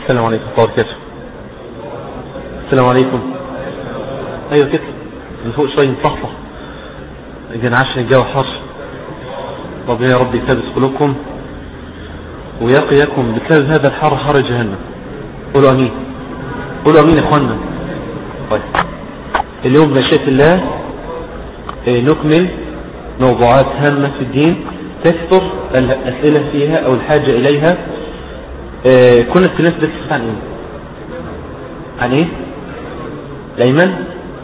السلام عليكم ورحمة الله وبركاته. السلام عليكم. ايوه كده من فوق شويه نصحصح اذا عشان الجو حر. ربنا يا رب يثبت قلوبكم ويقيكم بسبب هذا الحر حر جهنم. قولوا امين. قولوا امين يا اخوانا. طيب اليوم بمشيئة الله نكمل موضوعات هامة في الدين تكثر الأسئلة فيها أو الحاجة إليها. كنا اتكلمنا بس عن ايه؟ عن ايه؟ الأيمان.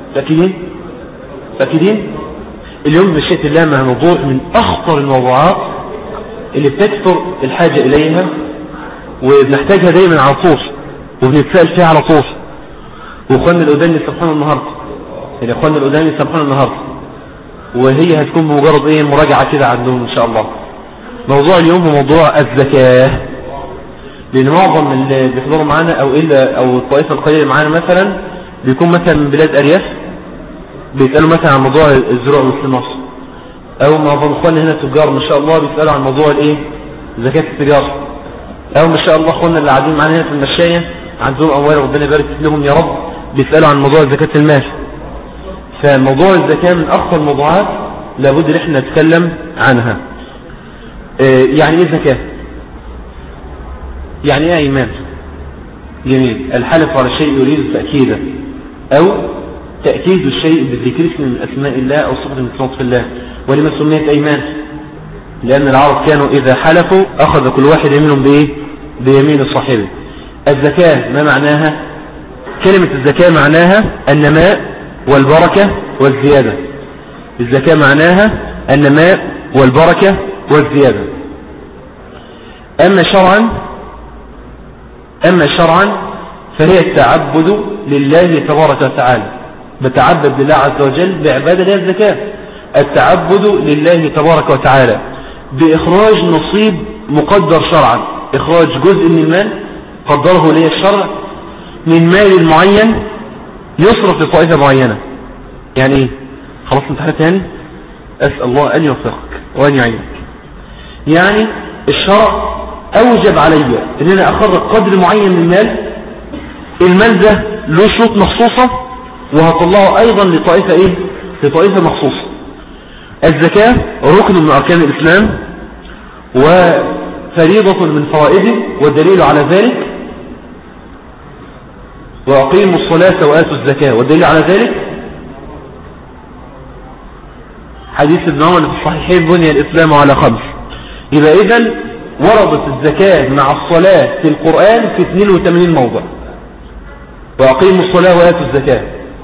فاكرين اليوم بمشيئة الله مع موضوع من أخطر الموضوعات اللي بتكثر الحاجة إليها وبنحتاجها دايما على طول وبنتسأل فيها على طول. وأخواننا الأوداني سبحان النهاردة أخواننا الأوداني سبحان النهاردة وهي هتكون بمجرد ايه مراجعة كده عندهم ان شاء الله. موضوع اليوم هو موضوع الزكاة، لان معظم اللي بيحضروا معانا او الطائفة القليلة معانا مثلا بيكون مثلا من بلاد ارياف بيسألوا مثلا عن موضوع الزروع والثمار، او معظم اخواننا هنا تجار ما شاء الله بيسألوا عن موضوع الايه زكاة التجارة، او ما شاء الله اخواننا اللي قاعدين معانا هنا في المشاية عندهم اموال ربنا يبارك لهم يا رب بيسألوا عن موضوع زكاة المال. فموضوع الزكاة من أخطر الموضوعات لابد ان احنا نتكلم عنها. يعني ايه زكاة؟ يعني ايه ايمان؟ جميل. الحلف على شيء يريد تأكيدا او تأكيد الشيء بالذكر اسم من اسماء الله او صفة من صفات الله. ولما سميت ايمان؟ لان العرب كانوا اذا حلفوا اخذ كل واحد منهم بايه؟ بيمين صاحبه. الزكاة ما معناها؟ كلمة الزكاة معناها النماء والبركة والزيادة. الزكاة معناها النماء والبركة والزيادة. أما شرعا فهي التعبد لله تبارك وتعالى. بتعبد لله عز وجل بعبادة لها الزكاة. التعبد لله تبارك وتعالى بإخراج نصيب مقدر شرعا، إخراج جزء من المال قدره لي الشرع من مال معين يصرف لطائفة معينة. يعني ايه؟ خلاص امتحان تاني. اسأل الله ان يوفقك وان يعينك. يعني الشرع اوجب علي ان انا اخرج قدر معين من المال ده له شروط مخصوصة وهطلعه ايضا لطائفة ايه؟ لطائفة مخصوصة. الزكاة ركن من اركان الاسلام وفريضة من فرائضه، والدليل على ذلك وأقيموا الصلاة وآتوا الزكاة، والدليل على ذلك حديث ابن عمر في الصحيحين بني الإسلام على 5. يبقى إذن وردت الزكاة مع الصلاة في القرآن في 82 موضع. وأقيموا الصلاة وآتوا الزكاة.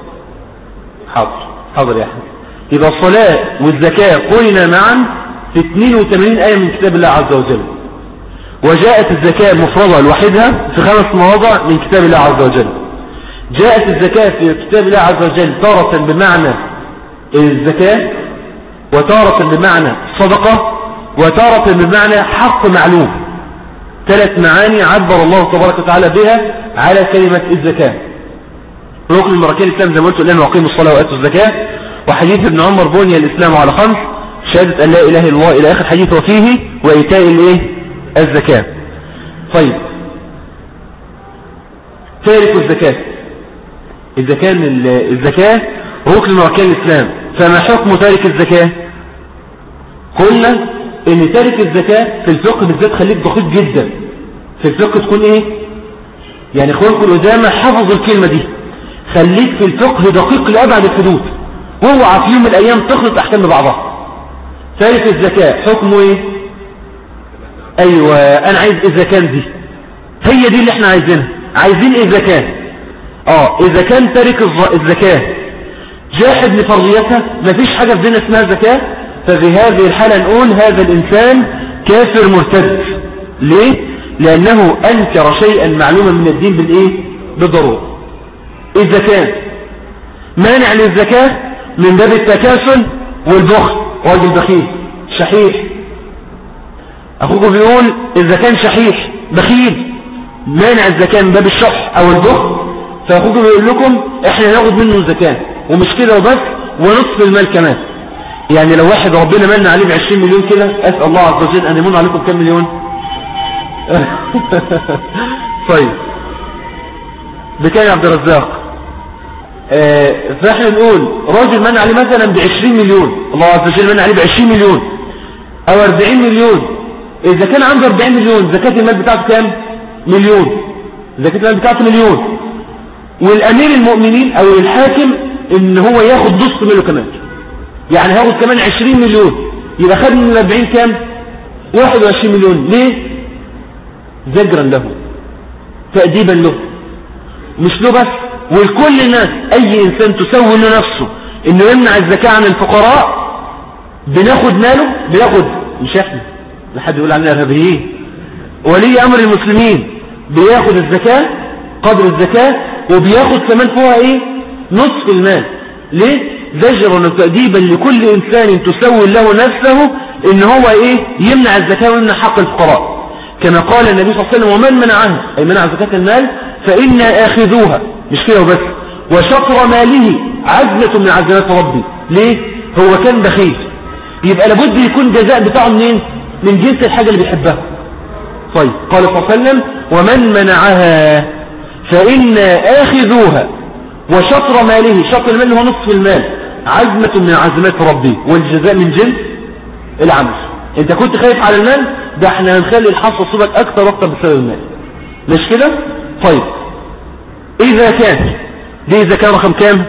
حاضر يا أحمد. يبقى الصلاة والزكاة قلنا معا في 82 آية من كتاب الله عز وجل. وجاءت الزكاة مفردة لوحدها في 5 مواضع من كتاب الله عز وجل. جاءت الزكاة في كتاب الله عز وجل تارة بمعنى الزكاة، وتارة بمعنى صدقة، وتارة بمعنى حق معلوم. 3 معاني عبر الله تبارك وتعالى بها على كلمة الزكاة. ركن من أركان الإسلام زي ما قلت الآن وأقيموا الصلاة وآتوا الزكاة. وحديث ابن عمر بني الإسلام على 5 شهادة أن لا إله إلا الله إلى آخر حديث وفيه وإيتاء الزكاة. طيب تارك الزكاة. الزكاة ركن من أركان الإسلام، فما حكم تارك الزكاة؟ قلنا ان تارك الزكاة في الفقه بالذات خليك دقيق جدا في الفقه. تكون ايه يعني؟ اخوانكم القدامى حفظوا الكلمة دي. خليك في الفقه دقيق لأبعد الحدود، واوعى في يوم من الايام تخلط احكام ببعضها. تارك الزكاة حكمه ايه؟ ايوه انا عايز الزكاة دي، هي دي اللي احنا عايزينها. عايزين الزكاة. اذا كان تارك الزكاة جاحد لفرضيتها، مفيش حاجة في ديننا اسمها زكاة، ففي هذه الحالة نقول هذا الإنسان كافر مرتد. ليه؟ لأنه أنكر شيئا معلوما من الدين بالضرورة. الزكاة مانع للزكاة من باب التكاسل والبخل. راجل بخيل شحيح، أخوكم بيقول إذا كان شحيح بخيل مانع الزكاة من باب الشح أو البخل، فأخوكم بيقول لكم إحنا ناخد منه الزكاة ومش كده وبس ونصف المال كمان. يعني لو واحد ربنا من عليه ب20 مليون كده، أسأل الله عز وجل أن يمن عليكم كم مليون؟ طيب بكام يا عبد الرزاق؟ فاحنا نقول راجل من عليه مثلا ب20 مليون، الله عز وجل من عليه ب20 مليون او 40 مليون. اذا كان عنده 40 مليون زكاة المال بتاعته كام؟ مليون. زكاة المال بتاعته مليون، والامير المؤمنين او الحاكم ان هو ياخد نص مليون كمان، يعني هاخد كمان 20 مليون، يبقى خد من 40 كام؟ 21 مليون. ليه؟ زجرا له، تأديبا له، مش له بس، والكل الناس. اي انسان تسوي له نفسه انه يمنع الزكاة عن الفقراء بناخد ماله، بناخد، مش احنا لحد يقول عننا ارهابيين، ولي امر المسلمين بياخد الزكاة قدر الزكاة، وبياخد كمان فوقها ايه؟ نصف المال. ليه؟ زجرا وتأديبا لكل انسان تسوي له نفسه ان هو ايه؟ يمنع الزكاة ويمنع حق الفقراء، كما قال النبي صلى الله عليه وسلم: ومن منعها، اي منع زكاة المال، فإنا آخذوها. مش كده وبس، وشطر ماله عزمة من عزمات ربي. ليه؟ هو كان بخيل، يبقى لابد يكون جزاء بتاعه منين؟ من جنس الحاجة اللي بيحبها. طيب، قال صلى الله عليه وسلم: ومن منعها فإنا آخذوها وشطر ماله، شطر المال هو نصف المال، عزمة من عزمات ربي، والجزاء من جنس العمل. انت كنت خايف على المال، ده احنا هنخلي الحصة صوبك اكتر واكتر بسبب المال، مش كده؟ طيب، اذا كان دي اذا كان رقم كام؟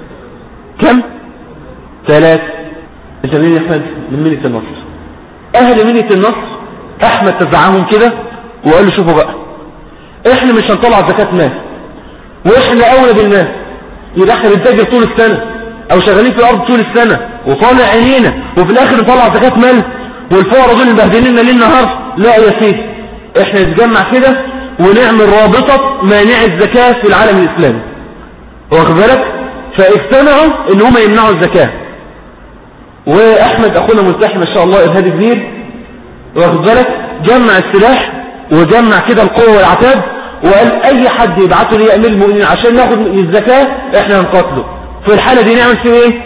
3. انت منين يا احمد؟ من منية النصر. اهل منية النصر احمد تزعهم كده وقال له: شوفوا بقى، احنا مش هنطلع زكاة مال، واحنا اولى بالمال، يبقى احنا بنتاجر طول السنة او شغالين في الارض طول السنة وطالع عينينا، وفي الاخر نطلع زكاة مال والفقراء دول مبهدليننا ليل نهار؟ لا يا سيدي، احنا نتجمع كده ونعمل رابطة مانع الزكاة في العالم الاسلامي، واخد بالك؟ فاجتمعوا ان هم يمنعوا الزكاة. واحمد اخونا ملتحي ما شاء الله ارهابي كبير، واخد بالك؟ جمع السلاح وجمع كده القوة والعتاد، وقال اي حد يبعته لي امير المؤمنين عشان ناخد الزكاة احنا هنقاتله. في الحالة دي نعمل فيه ايه؟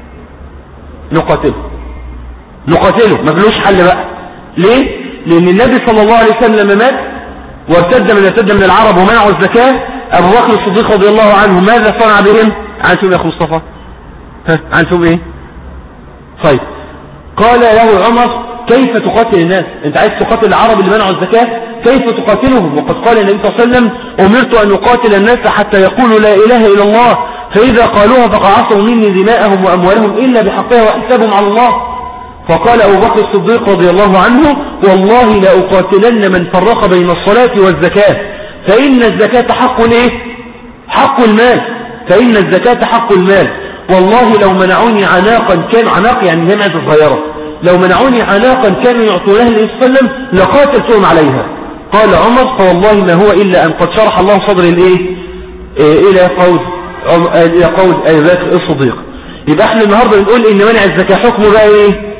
نقاتله، ما فيهوش حل بقى. ليه؟ لان النبي صلى الله عليه وسلم لما مات وارتد من العرب ومنعوا الزكاة، ابو بكر الصديق رضي الله عنه ماذا صنع بهم؟ عارفهم يا اخو مصطفى؟ عارفهم ايه؟ طيب، قال له عمر: كيف تقاتل الناس؟ انت عايز تقاتل العرب اللي منعوا الزكاة؟ كيف تقاتلهم؟ وقد قال النبي صلى الله عليه وسلم: امرت ان اقاتل الناس حتى يقولوا لا اله الا الله، فاذا قالوها فقد عصوا مني دماءهم واموالهم الا بحقها وحسابهم على الله. فقال ابو بكر الصديق رضي الله عنه: والله لا اقاتلن من فرق بين الصلاة والزكاة، فان الزكاة حق ايه؟ حق المال، فان الزكاة حق المال. والله لو منعوني عناقا، كان عناق يعني جمعة الصغيرة، لو منعوني عناقا كانوا يعطونها النبي صلى الله عليه وسلم لقاتلتهم عليها. قال عمر: فوالله ما هو إلا أن قد شرح الله صدري الإيه؟ إلى قول أبي بكر الصديق. يبقى احنا النهاردة بنقول إن منع الزكاة حكمه بقى إيه؟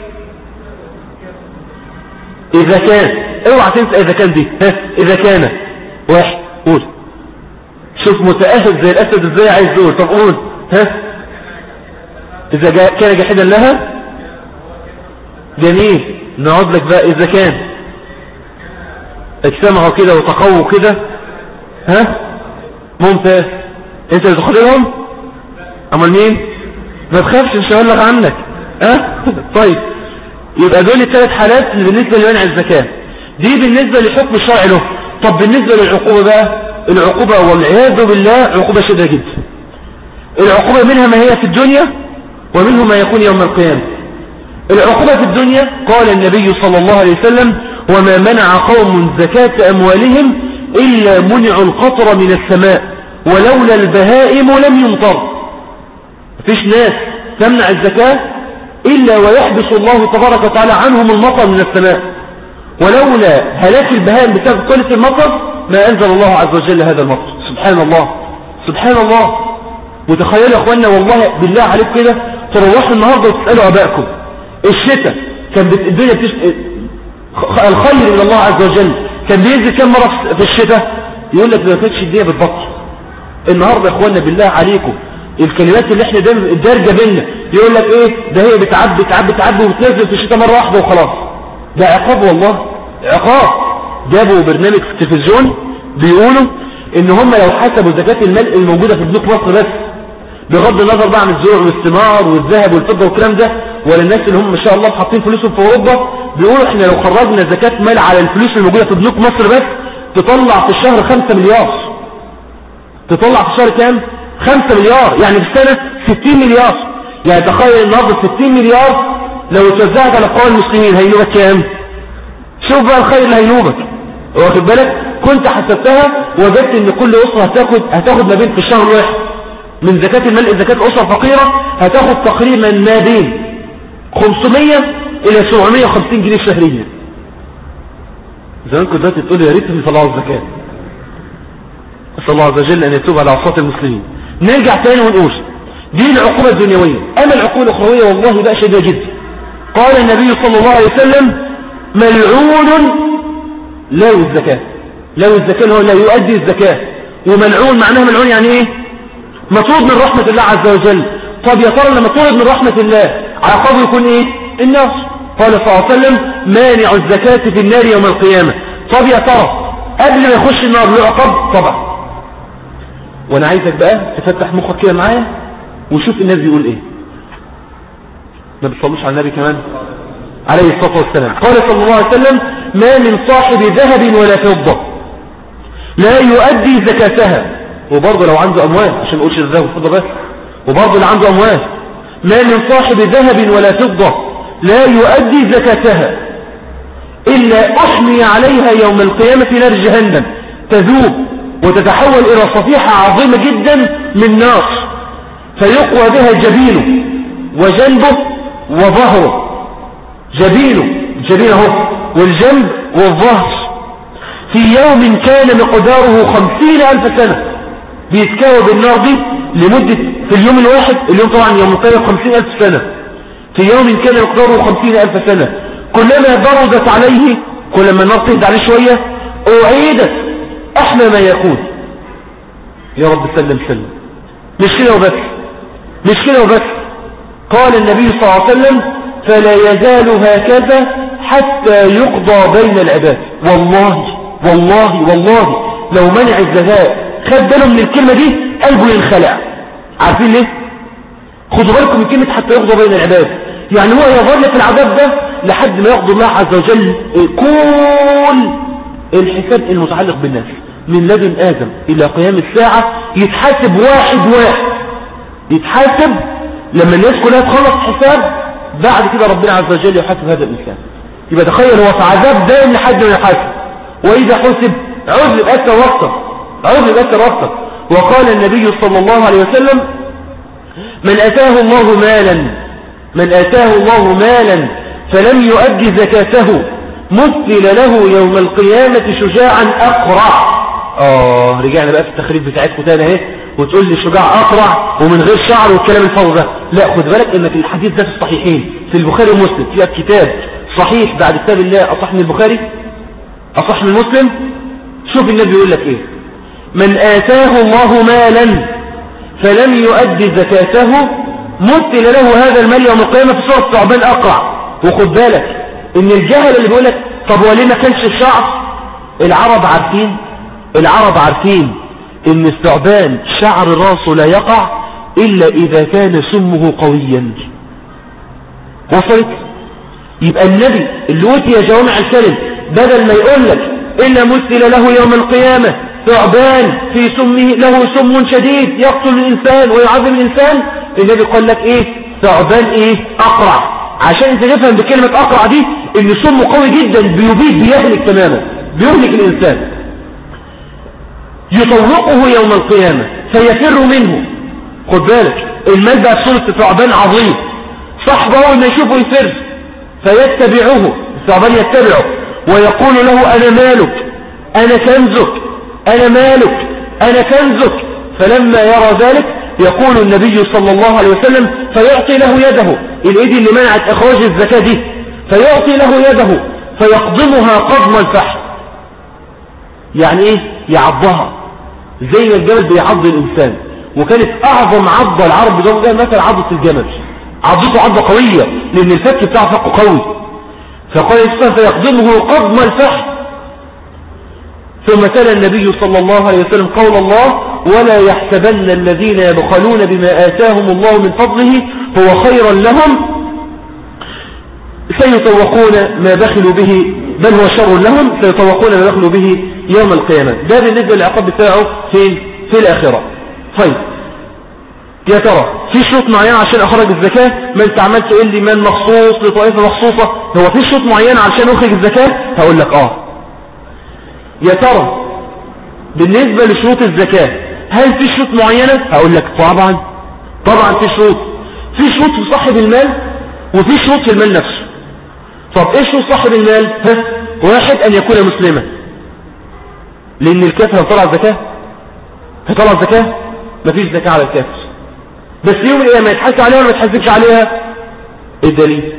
إذا كان، اوعى تنسى إذا كان دي، إذا كان واحد، قول، شوف متأهل زي الأسد إزاي عايز دول، طب قول، إذا كان جاحدا لها، جميل، نقعد لك بقى إذا كان اجتمعوا كده وتقووا كده، ممتاز، انت اللي تخليهم، امال مين؟ ما تخافش، مش هقول لك عنك، طيب، يبقى دول الثلاث حالات اللي بالنسبة لمنع الزكاة، دي بالنسبة لحكم الشرع له. طب بالنسبة للعقوبة بقى، العقوبة والعياذ بالله عقوبة شديدة جدا. العقوبة منها ما هي في الدنيا ومنه ما يكون يوم القيامة. العقوبة في الدنيا قال النبي صلى الله عليه وسلم: وما منع قوم زكاة أموالهم إلا منعوا القطر من السماء ولولا البهائم لم يمطر. مفيش ناس تمنع الزكاة إلا ويحبس الله تبارك وتعالى عنهم المطر من السماء، ولولا هلاك البهائم بسبب قلة المطر ما أنزل الله عز وجل هذا المطر. سبحان الله، سبحان الله. وتخيلوا يا أخوانا، والله بالله عليك كده تروحوا النهاردة وتسألوا أبائكم، الشتاء كان الدنيا الخير من الله عز وجل كان بينزل كم مرة في الشتاء؟ يقول لك ما كانتش الدنيا بتبطل. النهاردة يا اخوانا بالله عليكم الكلمات اللي احنا دارجة بينا، يقول لك ايه ده، هي بتعب وبتنزل في الشتاء مرة واحدة وخلاص. ده عقاب، والله عقاب. جابوا برنامج في التلفزيون بيقولوا ان هم لو حسبوا زكاة المال الموجودة في بنوك مصر بس، بغض النظر بقى عن الزروع والثمار والذهب والفضة والكلام ده، ولا الناس اللي هم ما شاء الله حاطين فلوسهم في اوروبا، بيقولوا احنا لو خرجنا زكاة مال على الفلوس الموجودة في بنوك مصر بس تطلع في الشهر 5 مليار. تطلع في الشهر كام؟ 5 مليار، يعني في السنة 60 مليار. يعني تخيل النهارده 60 مليار لو اتوزعت على قوى المسلمين هينوبك كام؟ شوف بقى الخير اللي هينوبك، واخد بالك؟ كنت حسبتها وجدت ان كل اسره هتاخد ما بين في الشهر الواحد من زكاة المال، اذا كانت اسره فقيره هتاخد تقريبا ما بين 500 الى 750 جنيه شهريا. زمان كنت دلوقتي تقول يا ريت يطلعوا الزكاه. اسال الله عز وجل ان يتوب على عصاة المسلمين. نرجع تاني ونقول دي العقوبه الدنيويه. اما العقوبه الاخرويه والله بقى شديده جدا. قال النبي صلى الله عليه وسلم ملعون لا الزكاه. لا الزكاه هو لا يؤدي الزكاه. وملعون معناها ملعون يعني ايه؟ مطرود من رحمه الله عز وجل. طب يا ترى لما طرد من رحمه الله عقابه يكون ايه؟ النار. قال صلى الله عليه وسلم مانع الزكاه في النار يوم القيامه. طب يا ترى قبل ما يخش النار له عقاب؟ طبعا. وانا عايزك بقى تفتح مخك كده معايا وشوف الناس بيقول ايه. ما بتصلوش على النبي كمان عليه الصلاة والسلام. قال صلى الله عليه وسلم ما من صاحب ذهب ولا فضة لا يؤدي زكاتها. وبرضه لو عنده أموال، عشان ما اقولش الذهب والفضة بس، وبرضه اللي عنده أموال، ما من صاحب ذهب ولا فضة لا يؤدي زكاتها إلا أحمي عليها يوم القيامة نار جهنم تذوب وتتحول إلى صفيحة عظيمة جدا من نار فيقوى بها جبينه وجنبه وظهره. جبينه والجنب والظهر في يوم كان مقداره 50,000 سنة. بيتكاوى بالنار دي لمدة في اليوم الواحد، اليوم طبعا يوم القيامة 50,000 سنة، في يوم كان مقداره 50,000 سنة. كلما بردت عليه، كلما النار تهدى عليه شوية أعيدت أحلى ما يكون. يا رب سلم. مش كده وبس. قال النبي صلى الله عليه وسلم فلا يزال هكذا حتى يقضى بين العباد. والله لو منع الزكاة خد باله من الكلمة دي قلبه ينخلع. عارفين ليه؟ خدوا بالكم من كلمة حتى يقضى بين العباد. يعني هو يظل في العذاب ده لحد ما يقضي الله عز وجل كل الحساب المتعلق بالناس من لدن آدم إلى قيام الساعة. يتحاسب واحد يتحاسب لما الناس كلها تخلص حساب، بعد كده ربنا عز وجل يحاسب هذا الإنسان. يبقى تخيل هو في عذاب دائم لحد ما يحاسب، وإذا حسب عذب أكثر وأكثر. وقال النبي صلى الله عليه وسلم من آتاه الله مالا فلم يؤدي زكاته مثل له يوم القيامة شجاعا أقرع. رجعنا بقى في التخريج بتاعتكم تاني اهي، وتقول لي شجاع أقرع ومن غير شعر والكلام الفاضي ده. لا، خد بالك ان في الحديث ده في الصحيحين في البخاري ومسلم، في كتاب صحيح بعد كتاب الله أصح من البخاري أصح من مسلم. شوف النبي يقول لك ايه: من آتاه الله مالا فلم يؤدي زكاته مثل له هذا المال يوم القيامة في صورة ثعبان أقرع. وخد بالك ان الجهل اللي بيقول لك طب وليه ما كانش الشعر؟ العرب عارفين ان الثعبان شعر راسه لا يقع الا اذا كان سمه قويا. وصلت؟ يبقى النبي اللي اوتي جوامع الكلم بدل ما يقول لك إلا مثل له يوم القيامة ثعبان في سمه له سم شديد يقتل الإنسان ويعذب الإنسان، النبي قال لك إيه؟ ثعبان إيه؟ أقرع. عشان انت تفهم بكلمة أقرع دي إن سمه قوي جدا بيهلك تماما، بيهلك الإنسان. يطوقه يوم القيامة فيفر منه. خد بالك المال بقى بصورة ثعبان عظيم، صاحبه أول ما يشوفه يفر فيتبعه، الثعبان يتبعه ويقول له أنا مالك أنا كنزك أنا مالك أنا كنزك. فلما يرى ذلك يقول النبي صلى الله عليه وسلم فيعطي له يده، الإيد اللي منعت إخراج الزكاة دي، فيعطي له يده فيقضمها قضم الفحم. يعني إيه؟ يعضها زي ما الجمل بيعض الإنسان. وكانت أعظم عضة العرب ده مثل عضة الجمل، عضته عضة قوية لأن الفك بتاعه فك قوي. فقال الإنسان فيقضمه قضم الفحم ثم تلا النبي صلى الله عليه وسلم قول الله: ولا يحسبن الذين يبخلون بما آتاهم الله من فضله هو خيرا لهم سيطوقون ما بخلوا به، بل هو شر لهم سيطوقون ما بخلوا به يوم القيامة. ده بالنسبة للعقاب بتاعه في الآخرة. طيب يا ترى في شروط معينة عشان أخرج الزكاة؟ ما انت عملت تقول لي من مخصوص لطائفة مخصوصة، هو في شروط معينة عشان أخرج الزكاة؟ هقول لك يا ترى بالنسبة لشروط الزكاة هل في شروط معينة؟ هقول لك طبعا في شروط. في شروط في صاحب المال وفي شروط في المال نفسه. طب ايش شروط صاحب المال؟ واحد ان يكون مسلما، لان الكافر هيطلع الزكاة مفيش زكاة على الكافر، بس يوم القيامة يتحاسب عليها ولا ما يتحاسبش عليها؟ ايه الدليل؟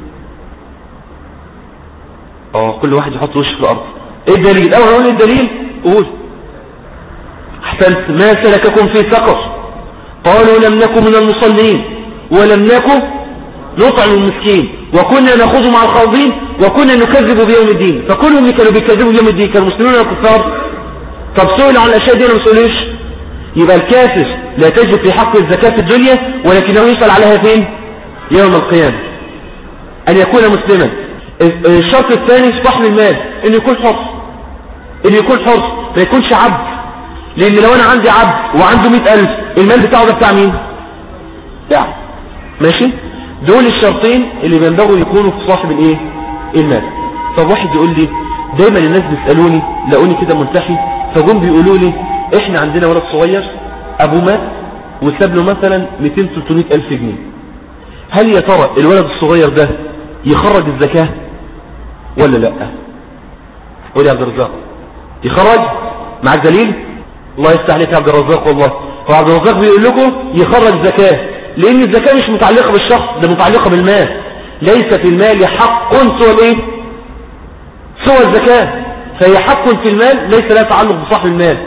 كل واحد يحط وشه في الارض. ايه الدليل؟ اول اقول الدليل قول. احسنت. ما سلككم في سقر؟ قالوا لم نكن من المصلين ولم نكن نطعم المسكين وكنا نخوض مع الخاضين وكنا نكذب بيوم الدين. فكلهم اللي كانوا بيكذبوا بيوم الدين كانوا مسلمين ولا كفار؟ طب سئلوا عن الاشياء دي ولا ما سئلوش؟ يبقى الكافر لا تجب في حق الزكاة في الدنيا، ولكنه يسأل عليها فين؟ يوم القيامة. ان يكون مسلما. الشرط الثاني صاحب المال ان يكون حر ما يكونش عبد، لان لو انا عندي عبد وعنده 100,000 المال بتاعه ده بتاع مين؟ بتاعه. ماشي. دول الشرطين اللي بينبغوا يكونوا في صاحب المال. طب واحد يقول لي دايما الناس بيسألوني لقوني كده منتحي، فجم بيقولوا لي احنا عندنا ولد صغير ابوه مات وساب له مثلا 200-300 ألف جنيه، هل يا ترى الولد الصغير ده يخرج الزكاة ولا لا؟ قول يا عبد الرزاق. يخرج؟ معك دليل؟ الله يفتح عليك يا عبد الرزاق. والله هو عبد الرزاق بيقول لكم يخرج زكاة، لان الزكاة مش متعلقة بالشخص، ده متعلقة بالمال. ليس في المال حق سوى الزكاة، فهي حق في المال ليس لها تعلق بصاحب المال.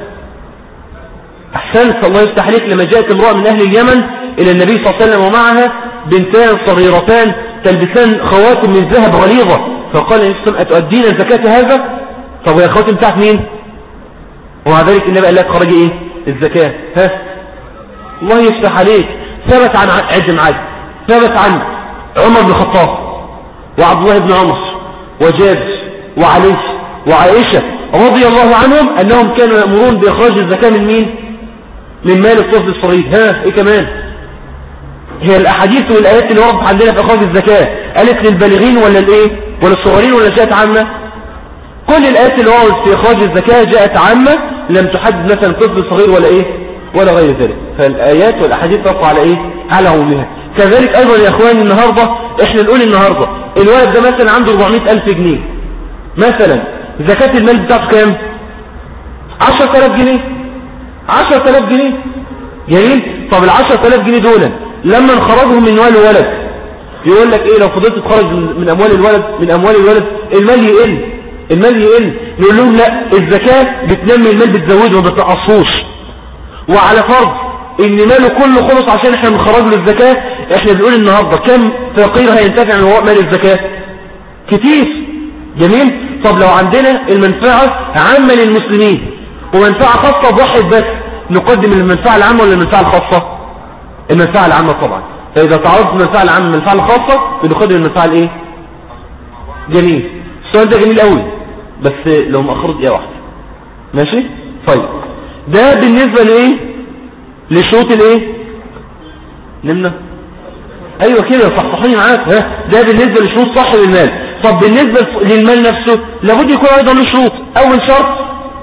احسنت. الله يفتح عليك. لما جاءت امرأة من اهل اليمن الى النبي صلى الله عليه وسلم ومعها بنتان صغيرتان تلبسان خواتم من ذهب غليظة، فقال النبي صلى الله عليه وسلم اتؤدين زكاة هذا؟ طب يا خواتم بتاعت مين؟ ومع ذلك النبي قال لك خرجي الزكاة. الله يفتح عليك. ثبت عن ثبت عن عمر بن الخطاب وعبد الله بن عمر وجابر وعلي وعائشة رضي الله عنهم أنهم كانوا يأمرون بإخراج الزكاة من مين؟ من مال الطفل الصغير. ايه كمان؟ هي الأحاديث والآيات اللي وردت عندنا في إخراج الزكاة قالت للبالغين ولا الصغيرين ولا جاءت عامة؟ كل الآيات اللي وردت في إخراج الزكاة جاءت عامة، لم تحدد مثلا طفل صغير ولا غير ذلك. فالآيات والأحاديث تقع على عمومها. كذلك أيضا يا إخواني النهاردة احنا نقول النهاردة الولد ده مثلا عنده 400,000 جنيه مثلا، زكاة المال بتاعته كام؟ 10,000 جنيه. 10,000 جنيه. جميل. طب 10,000 جنيه دول لما نخرجهم من مال الولد يقول لك لو فضلت تخرج من أموال الولد المال يقل. نقول لهم لا، الزكاة بتنمي المال، بتزوده وما بتنقصوش. وعلى فرض ان ماله كله خلص عشان احنا بنخرج له الزكاة، احنا بنقول النهاردة كم فقير هينتفع من وراء مال الزكاة؟ كتير. جميل. طب لو عندنا المنفعة عامة للمسلمين ومنفعة خاصة بواحد بس، نقدم المنفعة العامة ولا المنفعة الخاصة؟ المنفعة العامة طبعا. فإذا تعرضت المنفعة العامة المنفعة الخاصة بنقدم المنفعة جميل. السؤال ده جميل قوي، بس لو مأخرت دقيقة واحدة. ماشي. طيب ده بالنسبة لشروط نمنا. ايوه كده صحصحيني معاك. ده بالنسبة لشروط صاحب المال. طب بالنسبة للمال نفسه لابد يكون ايضا له شروط. اول شرط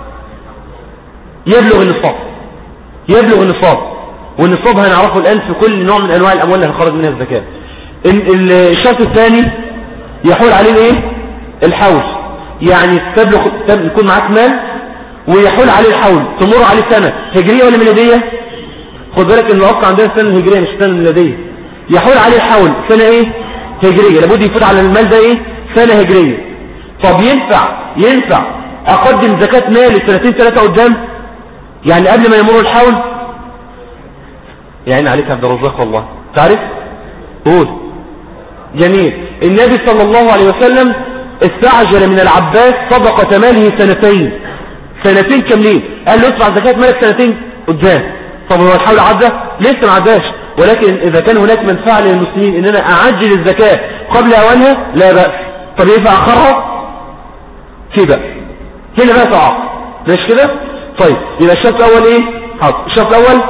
يبلغ النصاب، والنصاب هنعرفه الان في كل نوع من انواع الاموال اللي هنخرج منها الزكاة. الشرط الثاني يحول عليه الحول، يعني يكون معاك مال ويحول عليه الحول، تمر عليه سنة هجرية ولا ميلادية؟ خد بالك ان الاصل عندنا السنة الهجرية مش السنة الميلادية. يحول عليه الحول سنة هجرية، لابد يفوت على المال ده سنة هجرية. طب ينفع اقدم زكاة مالي 2-3 قدام، يعني قبل ما يمر الحول؟ يعني عليك عبد الرزاق والله تعرف. قول. جميل. النبي صلى الله عليه وسلم استعجل من العباس صدقة ماله 2 سنين سنتين كاملين، قال له ادفع زكاة مالك سنتين قدام. طب هو الحول عدى؟ لسه ما عداش، ولكن إذا كان هناك منفعة للمسلمين إن أنا أعجل الزكاة قبل أوانها لا بأس. طب ينفع أخرها كده، هنا بقى تعاق، مش كده؟ طيب يبقى الشرط الأول إيه؟ حاضر. الشرط الأول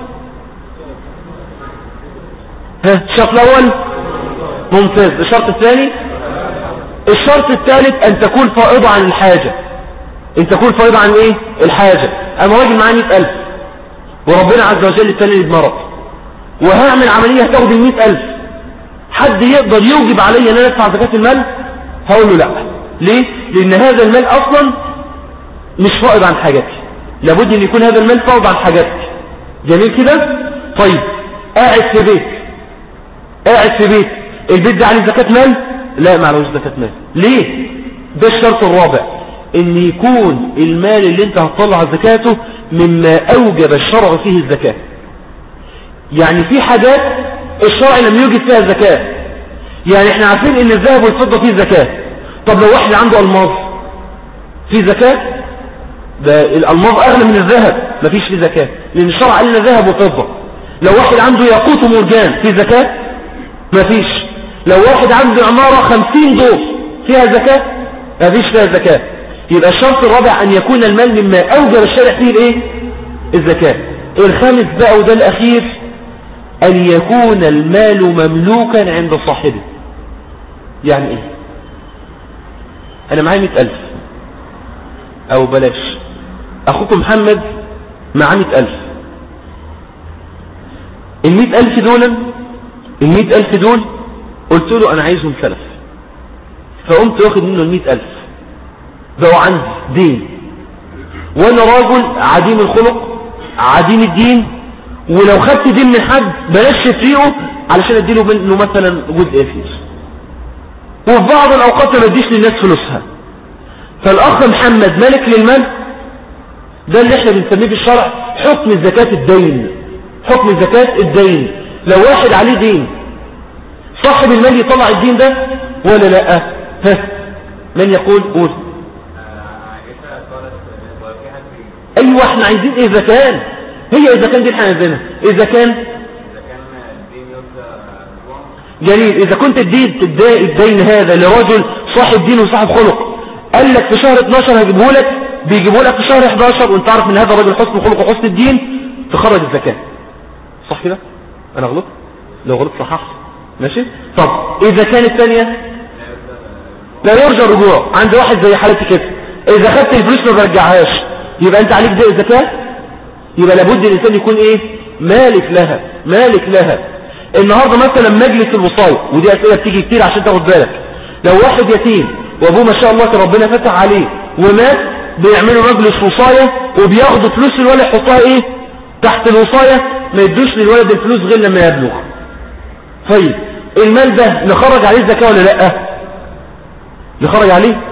الشرط الأول ممتاز. الشرط الثاني، الشرط الثالث أن تكون فائضة عن الحاجة. أن تكون فائضة عن إيه؟ الحاجة. أما راجل معاه 100,000 وربنا عز وجل ابتلاني بمرض وهعمل عملية هتاخد ال100,000، حد يقدر يوجب علي أن أنا أدفع زكاة المال؟ هقول له لا. ليه؟ لأن هذا المال أصلا مش فائض عن حاجتي، لابد أن يكون هذا المال فائض عن حاجتي. جميل كده؟ طيب قاعد في بيت، البيت ده عليه زكاة مال؟ لا، ما عليهوش زكاة مال. ليه؟ ده الشرط الرابع، ان يكون المال اللي انت هتطلع زكاته مما اوجب الشرع فيه الزكاة. يعني في حاجات الشرع لم يوجد فيها زكاة، يعني احنا عارفين ان الذهب والفضة فيه زكاة. طب لو واحد عنده الماظ فيه زكاة؟ ده الالماظ اغلى من الذهب، مفيش فيه زكاة لان الشرع قال لنا ذهب وفضة. لو واحد عنده ياقوت ومرجان فيه زكاة؟ مفيش. لو واحد عنده عمارة 50 دور فيها زكاة؟ مفيش فيها زكاة. يبقى الشرط الرابع أن يكون المال مما أوجب الشرع فيه الإيه؟ الزكاة. الخامس بقى وده الأخير، أن يكون المال مملوكا عند صاحبه. يعني إيه؟ أنا معايا 100,000 أو بلاش أخوكم محمد معاه 100,000. 100,000 دول قلت له أنا عايزهم سلف، فقمت واخد منه 100,000 بقوا عندي دين، وانا راجل عديم الخلق عديم الدين، ولو خدت دين من حد بلاش تفريقه علشان اديله منه مثلا جزء يسير، وفي بعض الاوقات ما اديش للناس فلوسها. فالاخ محمد مالك للمال، ده اللي احنا بنسميه في الشرع حكم زكاة الدين. حكم زكاة الدين، لو واحد عليه دين صاحب المال يطلع الدين ده ولا لا؟ من يقول؟ قول. ايوه احنا عايزين اذا كان اذا كان دي احنا عايزينها، اذا كان جميل. اذا كنت الدين هذا لرجل صاحب دين وصاحب خلق، قال لك في شهر 12 هجيبه لك، بيجيبه لك في شهر 11 وانت عارف ان هذا الرجل حسن خلق وحسن الدين، تخرج الزكاة. صح كده؟ انا غلط؟ لو غلط صحح ماشي. طب اذا كانت الثانية لا يرجى الرجوع، عند واحد زي حالتي كده، اذا خدت الفلوس ما برجعهاش، يبقى انت عليك ده الزكاة. يبقى لابد الانسان يكون ايه؟ مالك لها. النهاردة مثلا مجلس الوصاية، ودي اسئلة بتيجي كتير عشان تاخد بالك، لو واحد يتيم وابوه ما شاء الله كان ربنا فتح عليه ومات، بيعملوا مجلس وصاية وبياخدوا فلوس الولد يحطها ايه؟ تحت الوصاية، ما يدوش للولد الفلوس غير لما يبلغ. طيب المال ده نخرج عليه الزكاة ولا لا؟ نخرج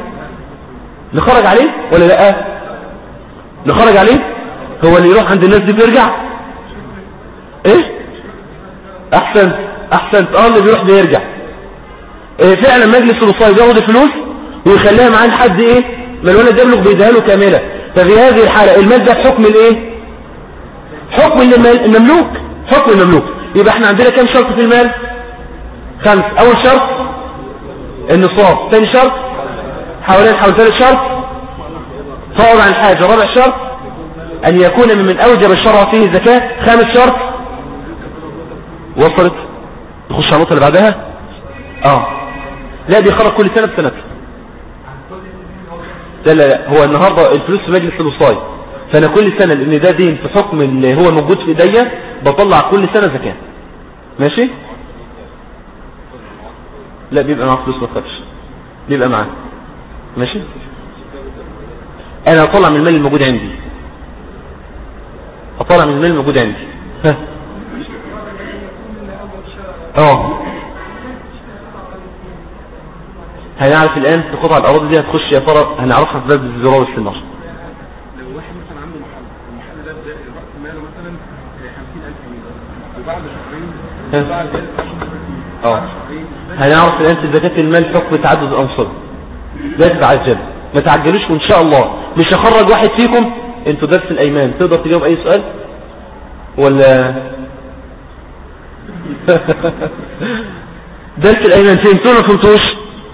عليه ولا لا؟ نخرج عليه. هو اللي يروح عند الناس دي بيرجع ايه؟ احسن اللي بيروح بيرجع. فعلا مجلس الوصاية بياخد الفلوس ويخليها معاه لحد ايه؟ ما الولد يبلغ بيديها له كاملة. ففي هذه الحالة المال ده بحكم الايه؟ حكم المملوك، حكم المملوك. يبقى احنا عندنا كم شرط في المال؟ 5. اول شرط النصاب، ثاني شرط حول ثالث شرط فائض عن الحاجة، رابع شرط ان يكون من اوجب الشرع فيه زكاة، خامس شرط وصلت. نخش على النقطة اللي بعدها. لا بيخرج كل سنة بسنته. لا هو النهاردة الفلوس في مجلس الوصاية، فانا كل سنة لان ده دين في حكم اللي هو موجود في ايديا بطلع كل سنة زكاة. ماشي. لا بيبقى معاه فلوس ما تخافش، بيبقى معاه. ماشي. انا اطلع من المال الموجود عندي، هنعرف الان في قطع الاراضي دي هتخش يا ترى، هنعرفها في باب الزراعه والثمار. لو واحد مثلا عنده المحل ده راس ماله مثلا 50,000 جنيه وبعد شهرين هنعرف الان في زكاه المال حكم تعدد الانصاب. لا تتعجب، ما تعجلوش وان شاء الله مش هخرج واحد فيكم. انتوا درس الايمان تقدر تجاوب اي سؤال ولا درس الايمان فهمتونا ما فهمتوش؟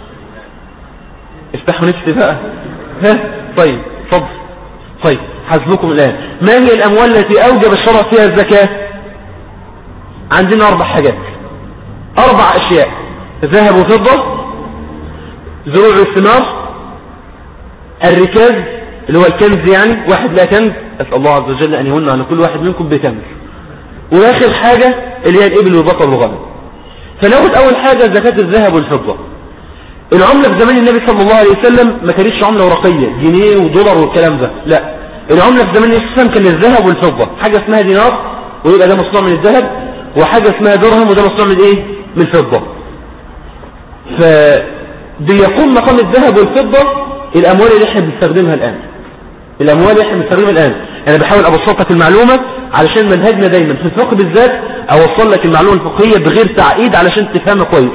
افتحوا نفسي بقى. طيب اتفضل. طيب حسبكم الان. ما هي الاموال التي اوجب الشرع فيها الزكاة؟ عندنا 4 حاجات، 4 اشياء: ذهب وفضة، زروع الثمار، الركاز اللي هو الكنز، يعني واحد لا كنز اسال الله عز وجل ان يمن على كل واحد منكم بكنز، واخر حاجة اللي هي الابل والبقر والغنم. فناخد اول حاجة زكاة الذهب والفضة. العملة في زمان النبي صلى الله عليه وسلم ما كانتش عملة ورقية جنيه ودولار والكلام ده، لا، العملة في زمان النبي صلى الله عليه وسلم كان الذهب والفضة، حاجة اسمها دينار ويبقى ده مصنوع من الذهب، وحاجة اسمها درهم وده مصنوع من ايه؟ من الفضة. فبيقوم مقام الذهب والفضة الاموال اللي احنا بنستخدمها الان. الاموال اللي احنا بنستخدمها الان انا بحاول ابسط لك المعلومة علشان منهجنا دايما في الفقه بالذات اوصل لك المعلومة الفقهية بغير تعقيد علشان تفهمها كويس.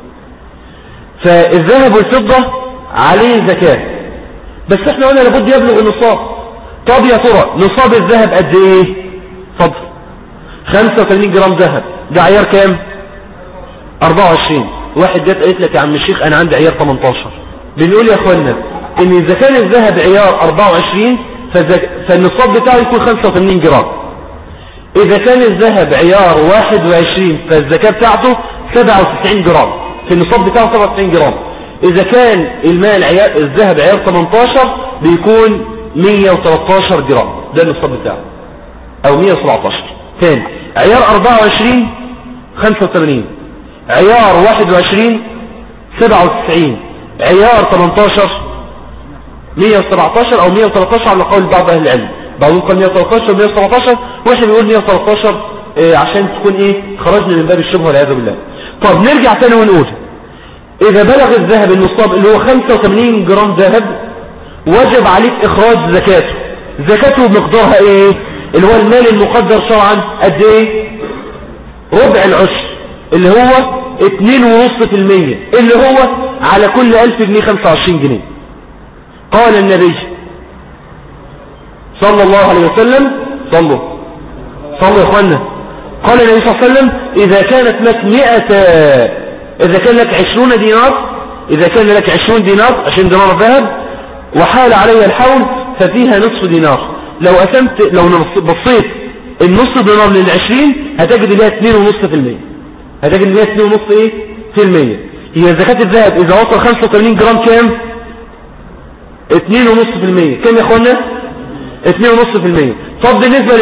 فالذهب والفضة عليه زكاة، بس احنا قلنا لابد يبلغ النصاب. طب يا ترى نصاب الذهب قد ايه؟ فضل 85 جرام ذهب، ده عيار كام؟ 24. واحد جات قالت لك يا عم الشيخ انا عندي عيار 18. بنقول يا اخوانا ان اذا كان الذهب عيار 24 فالنصاب بتاعه يكون 85 جرام. اذا كان الذهب عيار 21 فالزكاة بتاعته 97 جرام، في النصاب بتاعه 97 جرام. اذا كان المال الذهب عيار 18 بيكون 113 جرام، ده النصاب بتاعه، او 117. ثاني عيار 24 85، عيار 21 97، عيار 18 117 او 113 على قول بعض اهل العلم. بعضهم قال 113 و 117 واحنا بنقول 113 عشان تكون ايه خرجنا من باب الشبهه والعياذ بالله. طب نرجع تاني ونقول اذا بلغ الذهب النصاب اللي هو 85 جرام ذهب وجب عليك اخراج زكاته. زكاته بمقدارها ايه؟ اللي هو المال المقدر شرعا قد ايه؟ ربع العشر اللي هو 2.5%، اللي هو على كل 1000 جنيه 25 جنيه. قال النبي صلى الله عليه وسلم صلوا يا اخوانا، قال النبي صلى الله عليه وسلم إذا كانت لك 100، إذا كان لك 20 دينار، إذا كان لك 20 دينار 20 دينار ذهب وحال عليها الحول ففيها نصف دينار. لو بصيت النصف دينار لل20 هتجد لها 2.5%، هتجد لها 2.5%. هي زكاة الذهب إذا وصل 85 جرام كام؟ 2.5%. كم يا اخوانا؟ 2.5%. طب بالنسبة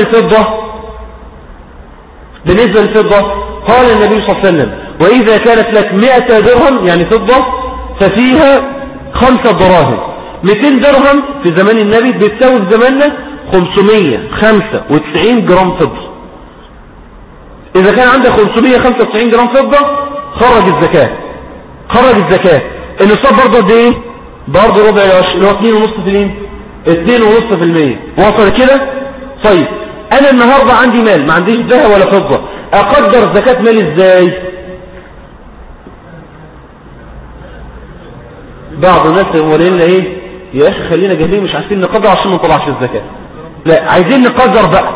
للفضة قال النبي صلى الله عليه وسلم وإذا كانت لك 100 درهم يعني فضة ففيها 5 دراهم. 200 درهم في زمان النبي بتساوي في زماننا 595 جرام فضة. إذا كان عندك 595 جرام فضة خرج الزكاة. النصاب برضه قد ايه؟ برضه ربع العشر اللي هو 2.5%. وصل كده؟ طيب انا النهاردة عندي مال ما عنديش ذهب ولا فضة، اقدر زكاة مالي ازاي؟ بعض الناس يقولون لنا ايه يا اخي خلينا جاهلين مش عارفين نقدر عشان ما نطلعش الزكاة. لا عايزين نقدر بقى.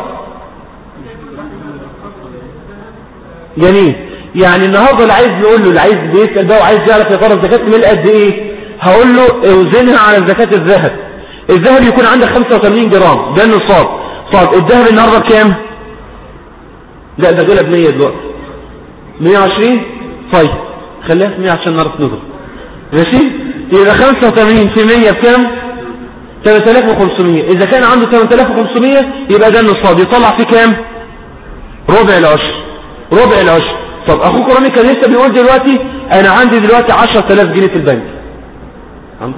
جميل. يعني النهاردة اللي عايز نقول له، اللي عايز بيسأل بقى وعايز يعرف يا ترى زكاة مال قد ايه، هقول له اوزنها على زكاة الذهب. الذهب يكون عندك 85 جرام ده النصاب. طب الذهب النهارده بكام؟ لا ده غلب 100 دلوقتي 120. طيب خليها في 100 عشان نعرف نضرب. ماشي. يبقى 85 في 100 بكام؟ 3500. اذا كان عنده 3500 يبقى ده النصاب، يطلع فيه كام؟ ربع العشر. طب اخوك رامي كان لسه بيقول دلوقتي انا عندي دلوقتي 10000 جنيه في البنك. عنده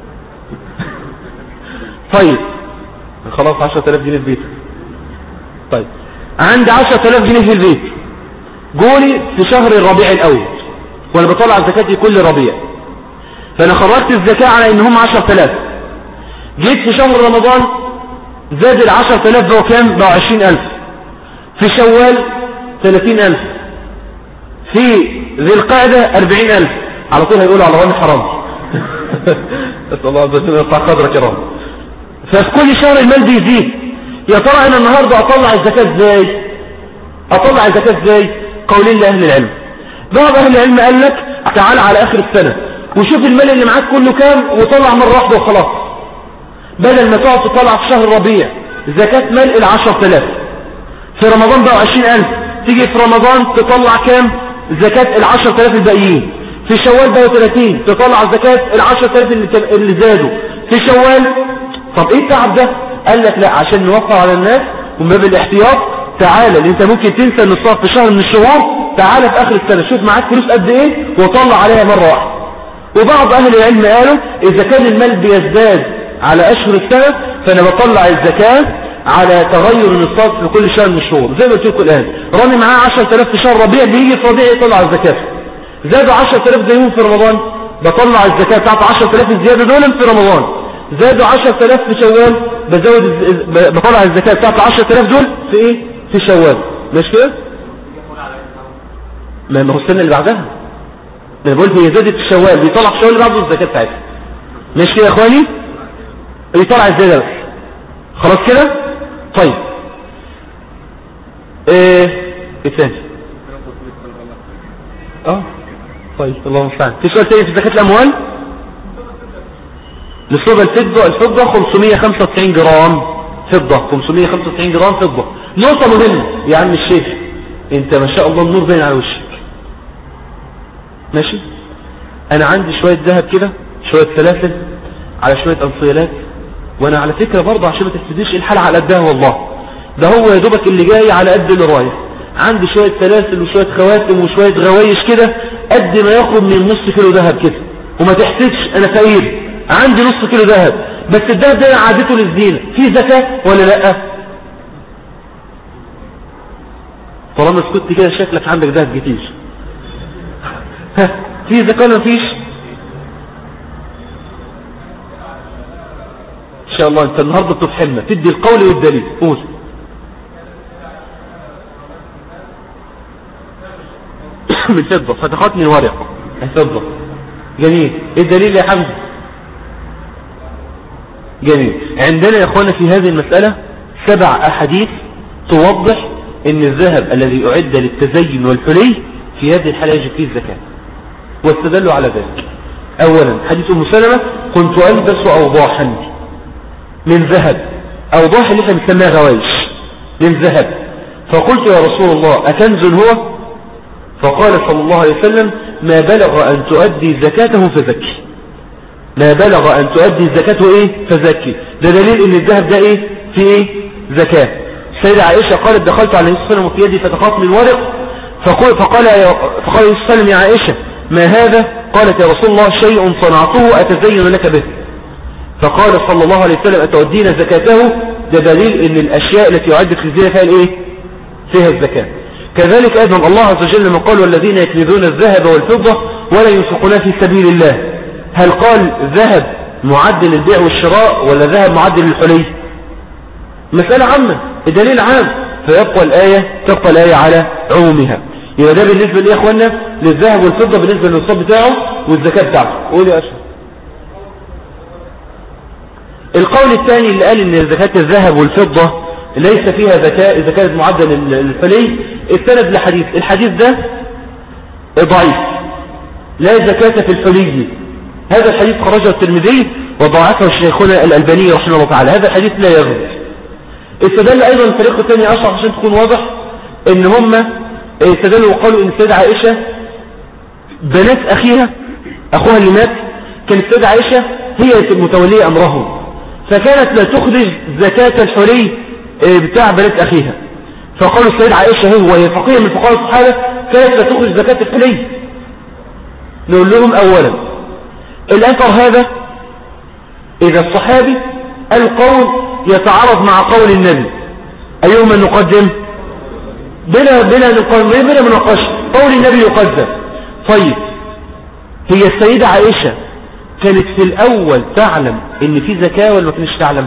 طيب خلاص 10000 جنيه في بيتك. طيب عندي 10000 جنيه في البيت، جولي في شهر الربيع الاول وانا بطلع زكاتي كل ربيع، فانا خرجت الزكاة على ان هم 10000. جيت في شهر رمضان زاد ال 10000 بقوا كام؟ بقوا 20000. في شوال 30000. في ذي القعدة 40000. على طول هيقولوا على رامي حرام. أسأل الله عز وجل يرفع قدرك يا رب. ففي كل شهر المال بيزيد. يا ترى أنا النهاردة أطلع الزكاة إزاي؟ أطلع الزكاة إزاي؟ قولين لأهل العلم. بعض أهل العلم قال لك تعال على آخر السنة وشوف المال اللي معاك كله كام وطلع مرة واحدة وخلاص، بدل ما تقعد تطلع في شهر ربيع زكاة مال 10,000، في رمضان بقى 20,000، تيجي في رمضان تطلع كام؟ زكاة 10,000 الباقيين، في شوال بقى 30 تطلع زكاة 10,000 اللي زادوا في شوال. طب ايه التعب ده؟ قال لك لا، عشان نوفر على الناس ومن باب الاحتياط تعالى، لان انت ممكن تنسى النصاب في شهر من الشهور، تعالى في اخر السنة شوف معاك فلوس قد ايه وطلع عليها مرة واحدة. وبعض اهل العلم قالوا اذا كان المال بيزداد على اشهر السنة فانا بطلع الزكاة على تغير النصاب في كل شهر من الشهور. زي ما قلت لكم الان، رامي معاه 10,000 في شهر ربيع، بيجي في ربيع يطلع الزكاة، زادوا 10,000 زيهم في رمضان بطلع الزكاة بتاعت 10,000 الزيادة دول في رمضان، زادوا 10,000 في شوال بطلع الزكاة بتاعت 10,000 دول في ايه؟ في شوال. مش كده؟ ما هو السنة اللي بعدها، انا بقول هي زادت في شوال بيطلع في شوال اللي بعده الزكاة بتاعتها. مش كده يا اخواني؟ بيطلع الزيادة بس. خلاص كده؟ طيب ايه الثاني؟ طيب الله المستعان. في سؤال تاني في زكاة الاموال؟ نصاب الفضة 595 جرام فضة، 595 جرام فضة. نقطة مهمة يا عم الشيخ، انت ما شاء الله النور باين على وشك، ماشي؟ انا عندي شوية ذهب كده، شوية سلاسل على شوية انصيالات، وانا على فكرة برضه عشان ما تحسديش الحالة على قدها والله، ده هو يا دوبك اللي جاي على قد اللي رايح. عندي شوية سلاسل وشوية خواتم وشوية غوايش كده قد ما يخرج من نص كيلو ذهب كده، وما تحسدش انا فقير، عندي نص كيلو ذهب، بس الذهب ده عادته للزينة، في زكاة ولا لا؟ طالما سكت كده شكلك عندك ذهب كتير. في زكاة ولا مفيش؟ ان شاء الله انت النهاردة بتفهمنا، تدي القول والدليل. قول. من فضة، فتحات من ورق فضة. جميل. ايه الدليل يا حمد؟ جميل. عندنا يا اخوانا في هذه المسألة 7 أحاديث توضح ان الذهب الذي اعد للتزين والحلي في هذه الحالة يجب فيه الزكاة، واستدلوا على ذلك. اولا حديث ام سلمة: كنت البس اوضاحا من ذهب، اوضاح اللي احنا بنسميها غوايش من ذهب، فقلت يا رسول الله اكنز هو؟ فقال صلى الله عليه وسلم: ما بلغ ان تؤدي زكاته فزكي. ما بلغ ان تؤدي زكاته ايه؟ فزكي. ده دليل ان الذهب ده ايه؟ في ايه؟ زكاة. السيدة عائشة قالت: دخلت على النبي صلى الله عليه وسلم وفي يدي فتقات من ورق، فقال النبي صلى الله عليه وسلم: يا عائشة ما هذا؟ قالت: يا رسول الله شيء صنعته أتزين لك به. فقال صلى الله عليه وسلم: أتؤدين زكاته؟ ده دليل ان الاشياء التي يعد في الزينة فيها الايه؟ فيها الزكاة. كذلك ايضا الله عز وجل لما قال: والذين يكنزون الذهب والفضة ولا ينفقونها في سبيل الله، هل قال ذهب معدل للبيع والشراء ولا ذهب معدل للحلي؟ مسألة عامة، الدليل عام، فيبقى الآية تبقى الآية على عمومها. يبقى ده بالنسبة لإيه يا اخوانا؟ للذهب والفضة بالنسبة للنصاب بتاعه والزكاة بتاعته. قول يا أشهر. القول الثاني اللي قال ان زكاة الذهب والفضة ليس فيها زكاة إذا كانت معدل للحلي، استند لحديث، الحديث ده ضعيف، لا زكاة في الحلي. هذا الحديث خرجه الترمذي وضاعفه الشيخنا الألباني رحمه الله تعالى، هذا الحديث لا يثبت. استدل أيضا الفريق الثاني أشرح عشان تكون واضح، ان هم استدلوا وقالوا ان السيدة عائشة بنات أخيها، أخوها اللي مات، كانت السيدة عائشة هي المتولية أمرهم، فكانت لا تخرج زكاة الحلي بتاع بنات أخيها، فقالوا السيدة عائشة وهي فقيهة من فقهاء الصحابة كانت لا تخرج زكاة الحلي. نقول لهم أولا الأثر هذا إذا الصحابي القول يتعارض مع قول النبي أيهما نقدم؟ بلا مناقشة، قول النبي يقدم. طيب هي السيدة عائشة كانت في الأول تعلم إن في زكاة ولا ما كانتش تعلم؟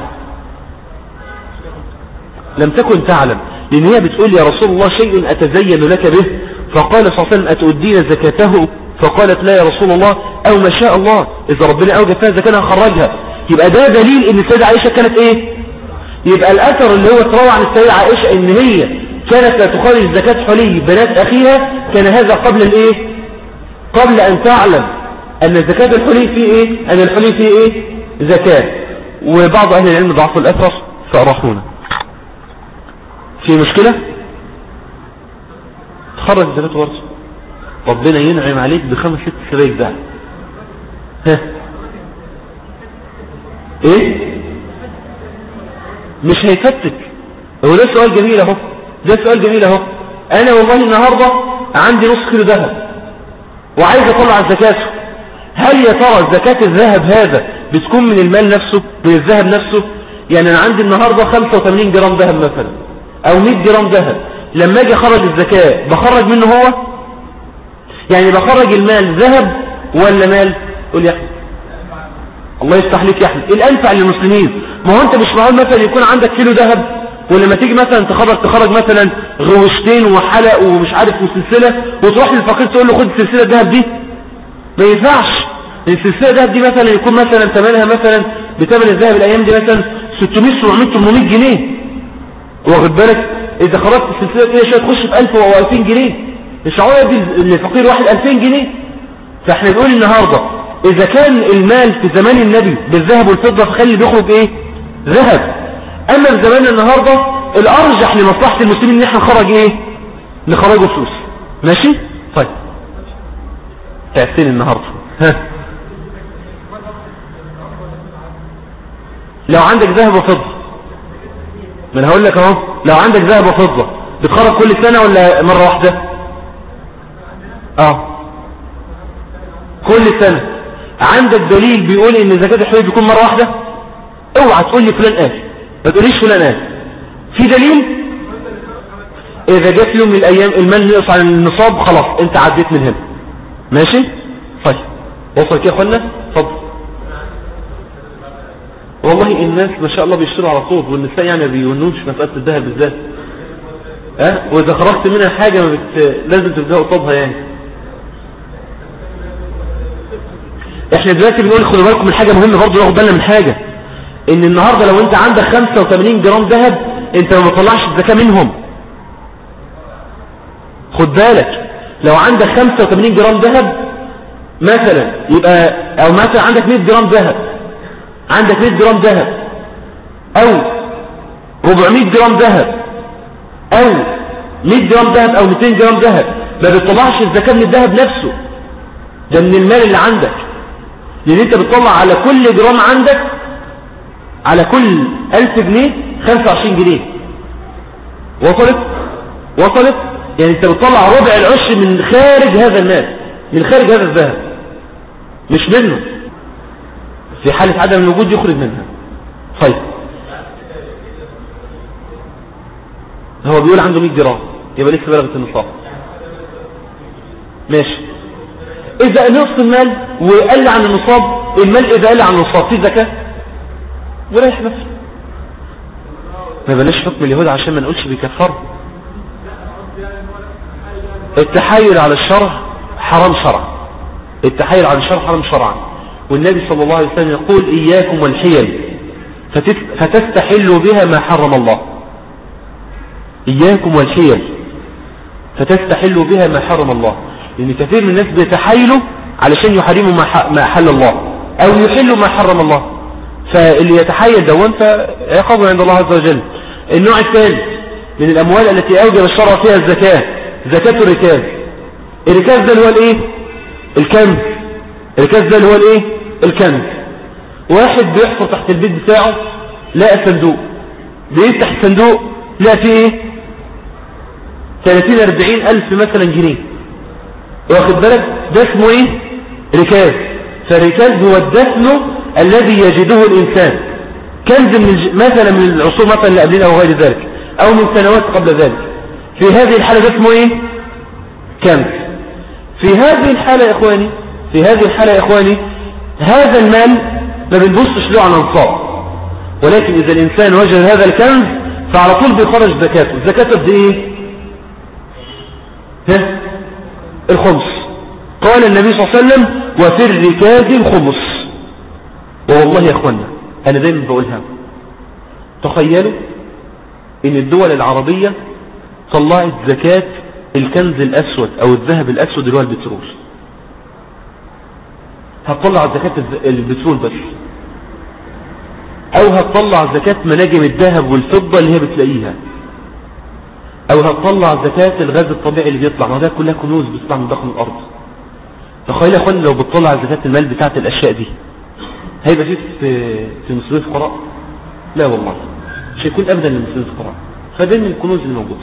لم تكن تعلم، لأن هي بتقول: يا رسول الله شيء أتزين لك به. فقال صلى الله عليه وسلم: أتؤدين زكاته؟ فقالت: لا يا رسول الله او ما شاء الله، اذا ربنا اوجد فيها زكاة هخرجها. يبقى ده دليل ان السيدة عائشة كانت ايه. يبقى الاثر اللي هو اتروى عن السيدة عائشة ان هي كانت لا تخرج زكاة حلي بنات اخيها، كان هذا قبل الايه، قبل ان تعلم ان زكاة الحلي فيه ايه، ان الحلي فيه ايه زكاة. وبعض اهل العلم ضعفوا الاثر فأرحونا. في مشكلة تخرج زكاة ورث، ربنا ينعم عليك ب5 6 سبايك ده. ها ايه مش هيفتك. هو ده سؤال جميل اهو، ده سؤال جميل اهو. انا والله النهاردة عندي نص كيلو ذهب وعايز اطلع زكاته، هل يا ترى زكاة الذهب هذا بتكون من المال نفسه، من الذهب نفسه؟ يعني انا عندي النهاردة 85 جرام ذهب مثلا او 100 جرام ذهب، لما اجي اخرج الزكاة بخرج منه هو، يعني بخرج المال ذهب ولا مال؟ قول يا احمد. الله يفتح لك يا احمد، الانفع للمسلمين. ما هو انت مش معقول مثلا يكون عندك كيلو ذهب ولما تيجي مثلا تخرج مثلا غوشتين وحلق ومش عارف وسلسلة وتروح للفقير تقول له خد السلسلة الذهب دي، ما ينفعش. السلسلة الذهب دي مثلا يكون مثلا ثمنها مثلا بثمن الذهب الايام دي مثلا 600 700 800 جنيه، واخد بالك؟ اذا خرجت السلسلة كده شويه تخش في 1000 او 2000 جنيه، مش هقول ادي للفقير واحد 2000 جنيه. فاحنا بنقول النهارده اذا كان المال في زمان النبي بالذهب والفضه فخلي بيخرج ايه ذهب، اما في زمان النهارده الارجح لمصلحه المسلمين ان احنا نخرج ايه، نخرجه فلوس. ماشي طيب تعبتني النهارده. ها لو عندك ذهب وفضه، ما انا هقول لك اهو، لو عندك ذهب وفضه بتخرج كل سنه ولا مره واحده؟ كل سنه. عندك دليل بيقول ان زكاه الحلي بيكون مره واحده؟ اوعى تقول لي فلان قال، ما تقوليش فلان قال. في دليل؟ اذا جاء في يوم من الايام المال يقص عن النصاب خلاص انت عديت من هنا. ماشي طيب وصل كده يا اخوانا. اتفضل. والله الناس ما شاء الله بيشتروا على طول، والنساء يعني ما بيونوش مساله الذهب بالذات. واذا خرجت منها حاجه لازم تبداوا قصادها يعني. احنا دلوقتي بنقول خدوا بالكم من حاجه مهمه برضه، ناخد بالنا من حاجه، ان النهارده لو انت عندك 85 جرام ذهب انت ما بتطلعش الزكاه منهم. خد بالك لو عندك 85 جرام ذهب مثلا، يبقى او مثلا عندك 100 جرام ذهب، عندك 100 جرام ذهب او 400 جرام ذهب او 100 جرام ذهب او 200 جرام ذهب، ما بتطلعش الزكاه من الذهب نفسه، ده من المال اللي عندك. لان انت بتطلع على كل جرام عندك، على كل 1000 جنيه 25 جنيه. وصلت يعني انت بتطلع ربع العشر من خارج هذا المال، من خارج هذا الذهب، مش منه. في حالة عدم الوجود يخرج منها. طيب هو بيقول عنده 100 جرام يبقى لسه بلغت النصاب. ماشي. إذا نص المال وقل عن النصاب، المال إذا قل عن النصاب في زكاة وريح نفسه. ما بلاش حكم اليهود عشان ما نقولش بيكفروا. التحايل على الشرع حرام شرعا، التحايل على الشرع حرام شرعا. والنبي صلى الله عليه وسلم يقول إياكم والحيل فتستحلوا بها ما حرم الله. إياكم والحيل فتستحلوا بها ما حرم الله. لأن كثير من الناس بيتحايلوا علشان يحرموا ما حل الله أو يحلوا ما حرم الله، فاللي يتحايل دون فعقابه عند الله عز وجل. النوع الثاني من الأموال التي أوجب الشرع فيها الزكاة، زكاة الركاز. الركاز ده اللي هو الايه؟ الكنز. الركاز ده اللي هو الايه؟ الكنز. واحد بيحفر تحت البيت بتاعه لقى صندوق، بيفتح الصندوق لقى فيه ايه؟ 30-40 ألف مثلا جنيه، واخد بالك؟ ده اسمه ايه؟ ركاز. فالركاز هو الدفن الذي يجده الإنسان، كنز من مثلا من العصور مثلا اللي قبلنا أو غير ذلك أو من سنوات قبل ذلك. في هذه الحالة ده اسمه ايه؟ كنز. في هذه الحالة يا إخواني، في هذه الحالة يا إخواني هذا المال ما بنبصش له على نصاب، ولكن إذا الإنسان وجد هذا الكنز فعلى طول بيخرج زكاته. الزكاة قد ايه؟ الخمس. قال النبي صلى الله عليه وسلم وفي الركاز الخمس. والله يا اخوانا انا دايما بقولها، تخيلوا ان الدول العربية طلعت زكاة الكنز الاسود او الذهب الاسود اللي هو البترول، هتطلع زكاة البترول بس، او هتطلع زكاة مناجم الذهب والفضة اللي هي بتلاقيها، او هتطلع زكاة الغاز الطبيعي اللي بيطلع، ما ده كلها كنوز بتطلع من داخل الارض. تخيل يا اخوان لو بتطلع زكاة المال بتاعت الاشياء دي، هيبقى في مسؤولية الفقراء؟ لا والله مش هيكون ابدا لمسؤولية الفقراء. فده من الكنوز اللي موجودة.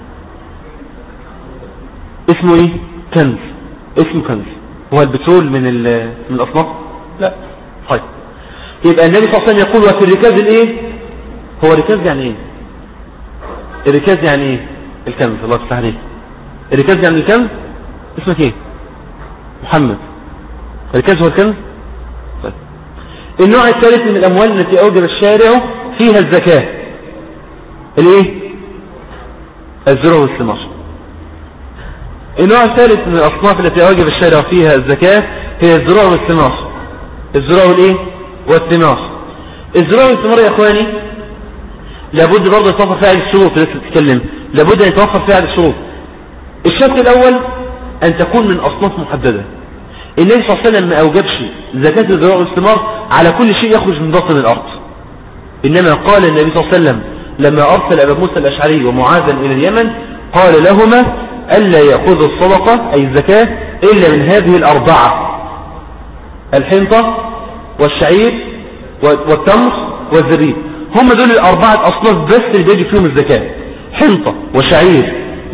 اسمه ايه؟ كنز. اسمه كنز. هو البترول من الاصناف؟ لا. طيب يبقى النبي صلى الله عليه وسلم يقول وفي الركاز الايه؟ هو الركاز يعني ايه؟ الركاز يعني ايه؟ الكنز. الله يفتح عليك. الركاز يعني الكنز. اسمك ايه؟ محمد. الركاز هو الكنز. طيب النوع الثالث من الاموال التي اوجب الشارع فيها الزكاة الايه؟ الزروع والثمار. النوع الثالث من الاصناف التي اوجب الشارع فيها الزكاة هي الزروع والثمار. الزروع والايه؟ والثمار. الزروع والثمار يا اخواني لابد برضه يتوفر فيها الشروط. لسه تتكلم لابد ان يتوفر فيها الشروط. الشرط الاول ان تكون من اصناف محددة. النبي صلى الله عليه وسلم ما اوجبش زكاة الزروع والثمار على كل شيء يخرج من باطن الارض، انما قال النبي صلى الله عليه وسلم لما ارسل ابا موسى الاشعري ومعاذا الى اليمن قال لهما الا ياخذوا الصدقة اي الزكاة الا من هذه الاربعة: الحنطة والشعير والتمر والزبيب. هم دول الاربعة اصناف بس اللي بيجي فيهم الزكاة: حنطة وشعير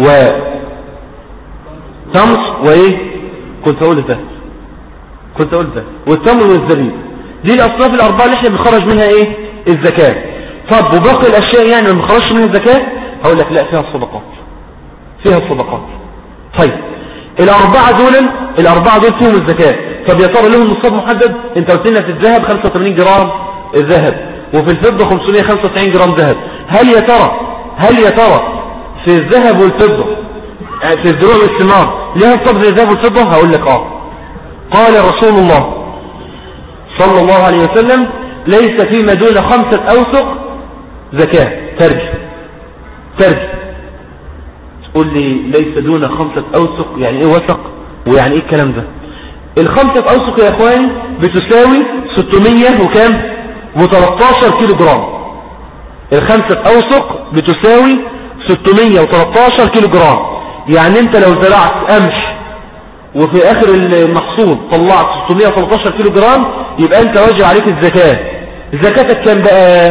وتمر وايه كنت اقول ده والتمر والزبيب. دي الاصناف الاربعة اللي احنا بنخرج منها ايه؟ الزكاة. طب وباقي الاشياء يعني ما بنخرجش منها الزكاة؟ هقول لك لا، فيها الصدقات. طيب الاربعة دول فيهم الزكاة. طب يا ترى لهم نصاب محدد؟ انت قلت لنا في الذهب 85 جرام الذهب، وفي الفضة 595 جرام ذهب. هل يا ترى في الذهب والفضة في الزروع والثمار لها نصاب زي الذهب والفضة؟ هقول لك قال رسول الله صلى الله عليه وسلم ليس فيما دون 5 أوسق زكاة. ترجي تقول لي ليس دون 5 أوسق يعني ايه وسق ويعني ايه الكلام ده؟ 5 أوسق يا اخواني بتساوي 600 وكام و13 كيلو جرام. 5 أوسق بتساوي 613 كيلو جرام. يعني انت لو زرعت قمح وفي اخر المحصول طلعت 613 كيلو جرام يبقى انت واجب عليك الزكاة. زكاتك كام بقى؟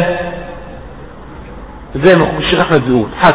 زي ما الشيخ احمد بيقول حسب.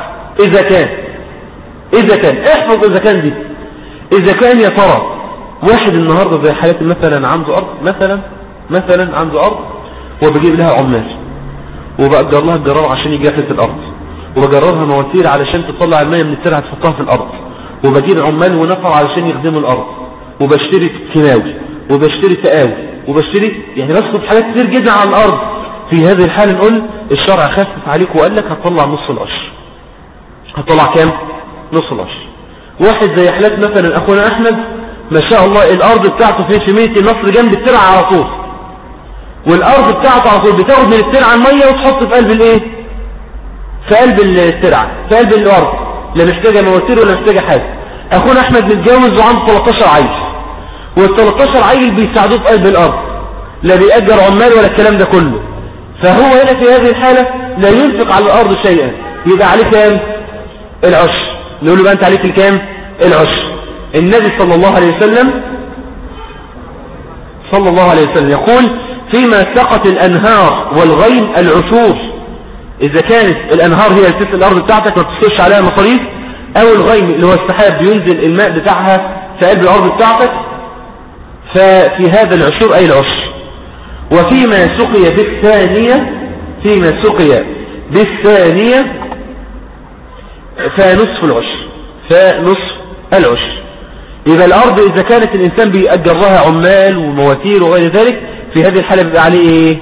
اذا كان احفظ اذا كان دي. اذا كان يا ترى واحد النهاردة زي حالاتي مثلا عنده ارض مثلا عنده ارض وبجيب لها عمال وبأجر لها الجرار عشان يجهز الارض، وبجررها مواسير علشان تطلع المية من الترعة تحطها في الارض، وبجيب عمال ونفر علشان يخدموا الارض، وبشتري كيماوي وبشتري تقاوي وبشتري يعني بصرف حاجات كتير جدا على الارض. في هذه الحالة نقول الشرع خفف عليك وقال لك هتطلع نص العشر. هتطلع كام؟ نص العشر. واحد زي حالات مثلا اخونا احمد ما شاء الله الارض بتاعته في مية النصر جنب الترعة على طول، والارض بتاعته على طول بتاخد من الترعة المية وتحط في قلب الايه؟ في قلب الترعة، في قلب الارض، لا محتاجة مواسير ولا محتاجة حاجة. اخونا احمد متجوز وعنده 13 عيل، وال13 عيل بيساعدوه في قلب الارض، لا بيأجر عمال ولا الكلام ده كله. فهو هنا في هذه الحالة لا ينفق على الارض شيئا، يبقى عليه كام؟ العشر. نقول له بقى انت عليك الكام؟ العشر. النبي صلى الله عليه وسلم يقول فيما سقط الانهار والغيم العشور. اذا كانت الانهار هي اللي تسقي الارض بتاعتك ما بتصرفش عليها مصاريف، او الغيم اللي هو السحاب بينزل الماء بتاعها في قلب الارض بتاعتك، ففي هذا العشور اي العشر. وفيما سقي بالثانية فنصف العشر. يبقى الارض اذا كانت الانسان بيأجر لها عمال ومواتير وغير ذلك في هذه الحالة بيبقى عليه ايه؟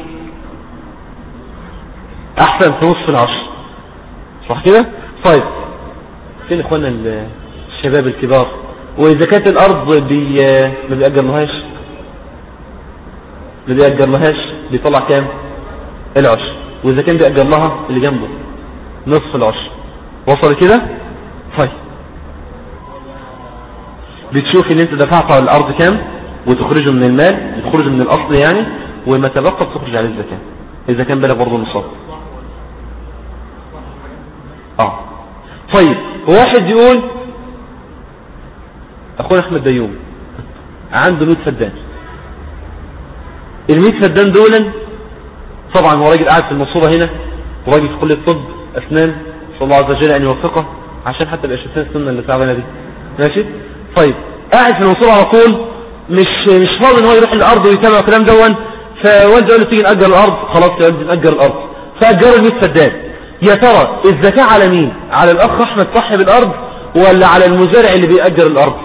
احسن في نصف العشر، صح كده؟ طيب فين اخوانا الشباب الكبار وزكاة الارض ما بيأجر لهاش بيطلع كام؟ العشر. واذا كان بيأجر لها اللي جنبه نصف العشر. وصل كده؟ طيب بتشوف ان انت دفعت على الارض كام وتخرجه من المال، تخرجه من الاصل يعني، وما تبقى تخرج عليه الزكاة اذا كان بلغ برضه النصاب. طيب واحد يقول اخونا احمد ديوم عنده 100 فدان. ال100 فدان دولا طبعا هو راجل قاعد في المنصورة هنا، وراجل في كلية طب اسنان، صلى الله عز وجل ان يوفقه عشان حتى الاشياء السنة اللي تعبنا دي. ماشي. طيب قاعد في المنصورة على طول، مش فاضي ان هو يروح الارض ويتابع الكلام دون. فوالده قال له تيجي نأجر الارض. خلاص يا ولد نأجر الارض. فأجروا ال100 فدان. يا ترى الزكاة على مين؟ على الاخ احمد صاحب الارض ولا على المزارع اللي بيأجر الارض؟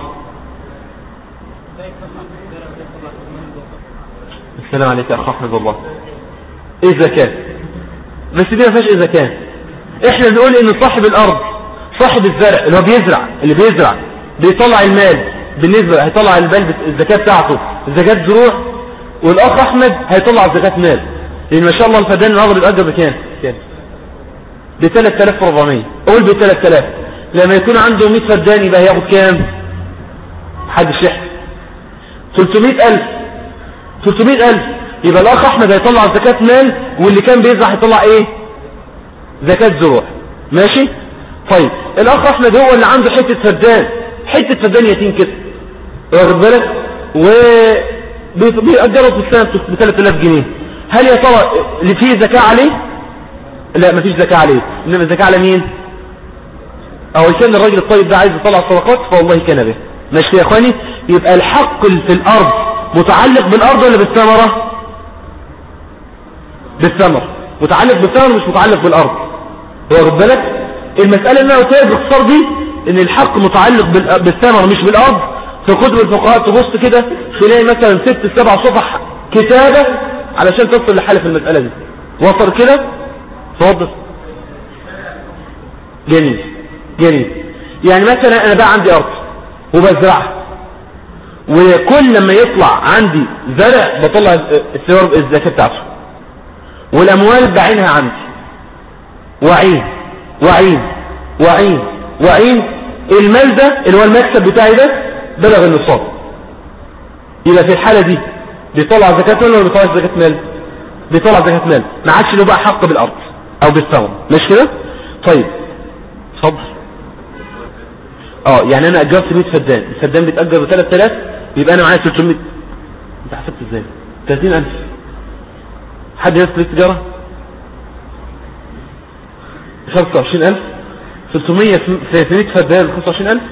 السلام عليك يا اخ احمد. والله ايه الزكاة؟ بس دي ما فيهاش ايه زكاة. احنا بنقول ان صاحب الارض صاحب الزرع اللي هو بيزرع بيطلع المال، بالنسبة هيطلع المال الزكاة بتاعته زكاة زروع، والاخ احمد هيطلع زكاة مال. لان ما شاء الله الفدان النهارده بيتأجر بكام؟ ب 3400. قول ب 3000. لما يكون عنده 100 فدان يبقى هياخد كام؟ حد الشحن 300000. 300000 يبقى الاخ احمد هيطلع زكاة مال، واللي كان بيزرع هيطلع ايه؟ زكاة زروع. ماشي. طيب الاخ احمد هو اللي عنده حتة فدان يتيم كده، واخد بالك، وبيأجره في السنة ب 3000 جنيه. هل يا ترى اللي فيه زكاة عليه؟ لا مفيش زكاة عليه. انما الزكاة على مين؟ او كان الراجل الطيب ده عايز يطلع صدقات فوالله كان به. ماشي يا اخواني. يبقى الحق في الارض متعلق بالارض ولا بالثمرة؟ بالثمر. متعلق بالثمر مش متعلق بالارض. واخد بالك. المسألة اللي انا قلتها باختصار دي ان الحق متعلق بالثمر مش بالارض. في كتب الفقهاء تبص كده تلاقي مثلا 6-7 صفح كتابة علشان تصل لحل في المسألة دي. وصل كده؟ تفضل. جميل. يعني مثلا انا بقى عندي ارض وبزرعها، وكل لما يطلع عندي زرع بطلع الزكاة بتاعته، والاموال بعينها عندي وعين المال ده اللي هو المكسب بتاعي ده بلغ النصاب. يبقى في الحالة دي بيطلع زكاة مال ولا بيطلع زكاة مال؟ بيطلع زكاة مال. ما عادش له بقى حق بالارض او بالثمر. مش كده؟ طيب اتفضل. يعني انا اجرت 100 فدان، الفدان بيتأجر ب 3000، يبقى انا معايا 300. انت حسبت ازاي؟ 30000. حد يسأل التجارة؟ 25000. 300 في 100 فدان 25000.